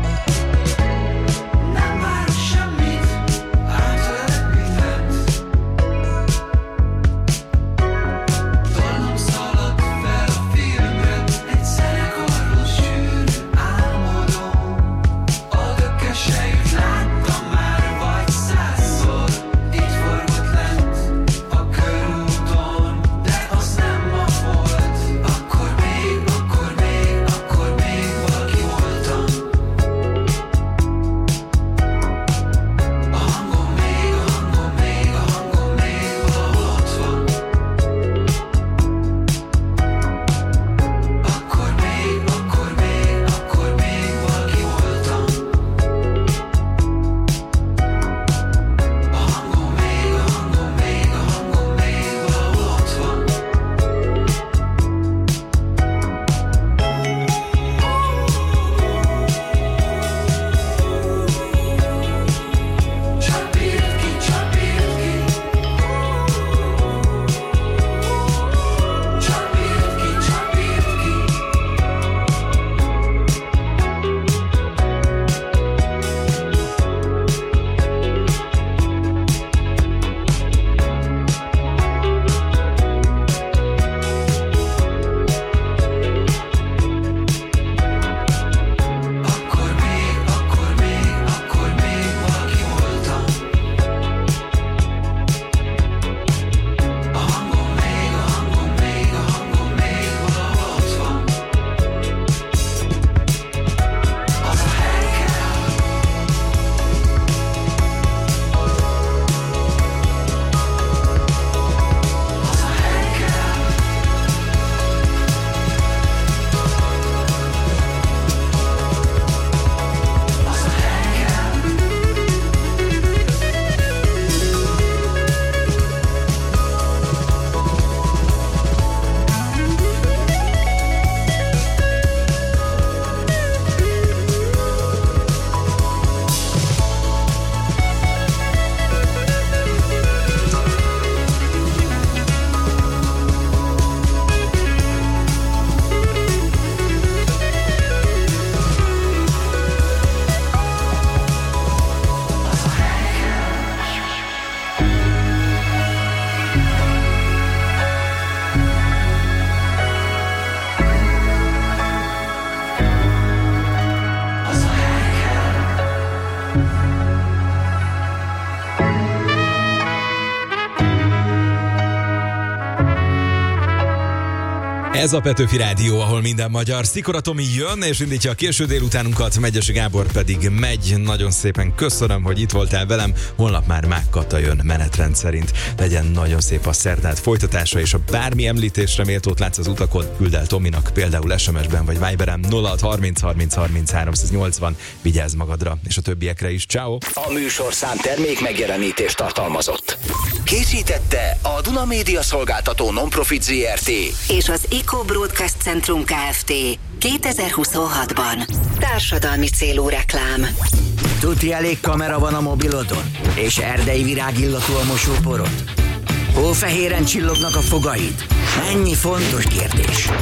Ez a Petőfi Rádió, ahol minden magyar. Szikora Tomi jön, és indítja a késő délutánunkat, Megyesi Gábor pedig megy. Nagyon szépen köszönöm, hogy itt voltál velem. Holnap már Mák Kata jön menetrend szerint. Legyen nagyon szép a szerdát folytatása, és a bármi említésre méltót látsz az utakon, küld el Tominak, például es em es-ben vagy Viberen nulla hat harminc harminc harminc háromszáznyolcvan. Vigyázz magadra, és a többiekre is. Ciao. A műsorszám termék megjelenítést tartalmazott. Készítette a Duna Média Szolgáltató Nonprofit zé er té és az Eco Broadcast Centrum Kft. kétezer-huszonhatban. Társadalmi célú reklám. Tuti elég kamera van a mobilodon? És erdei virágillatú a mosóporod? Hófehéren csillognak a fogaid? Mennyi fontos kérdés.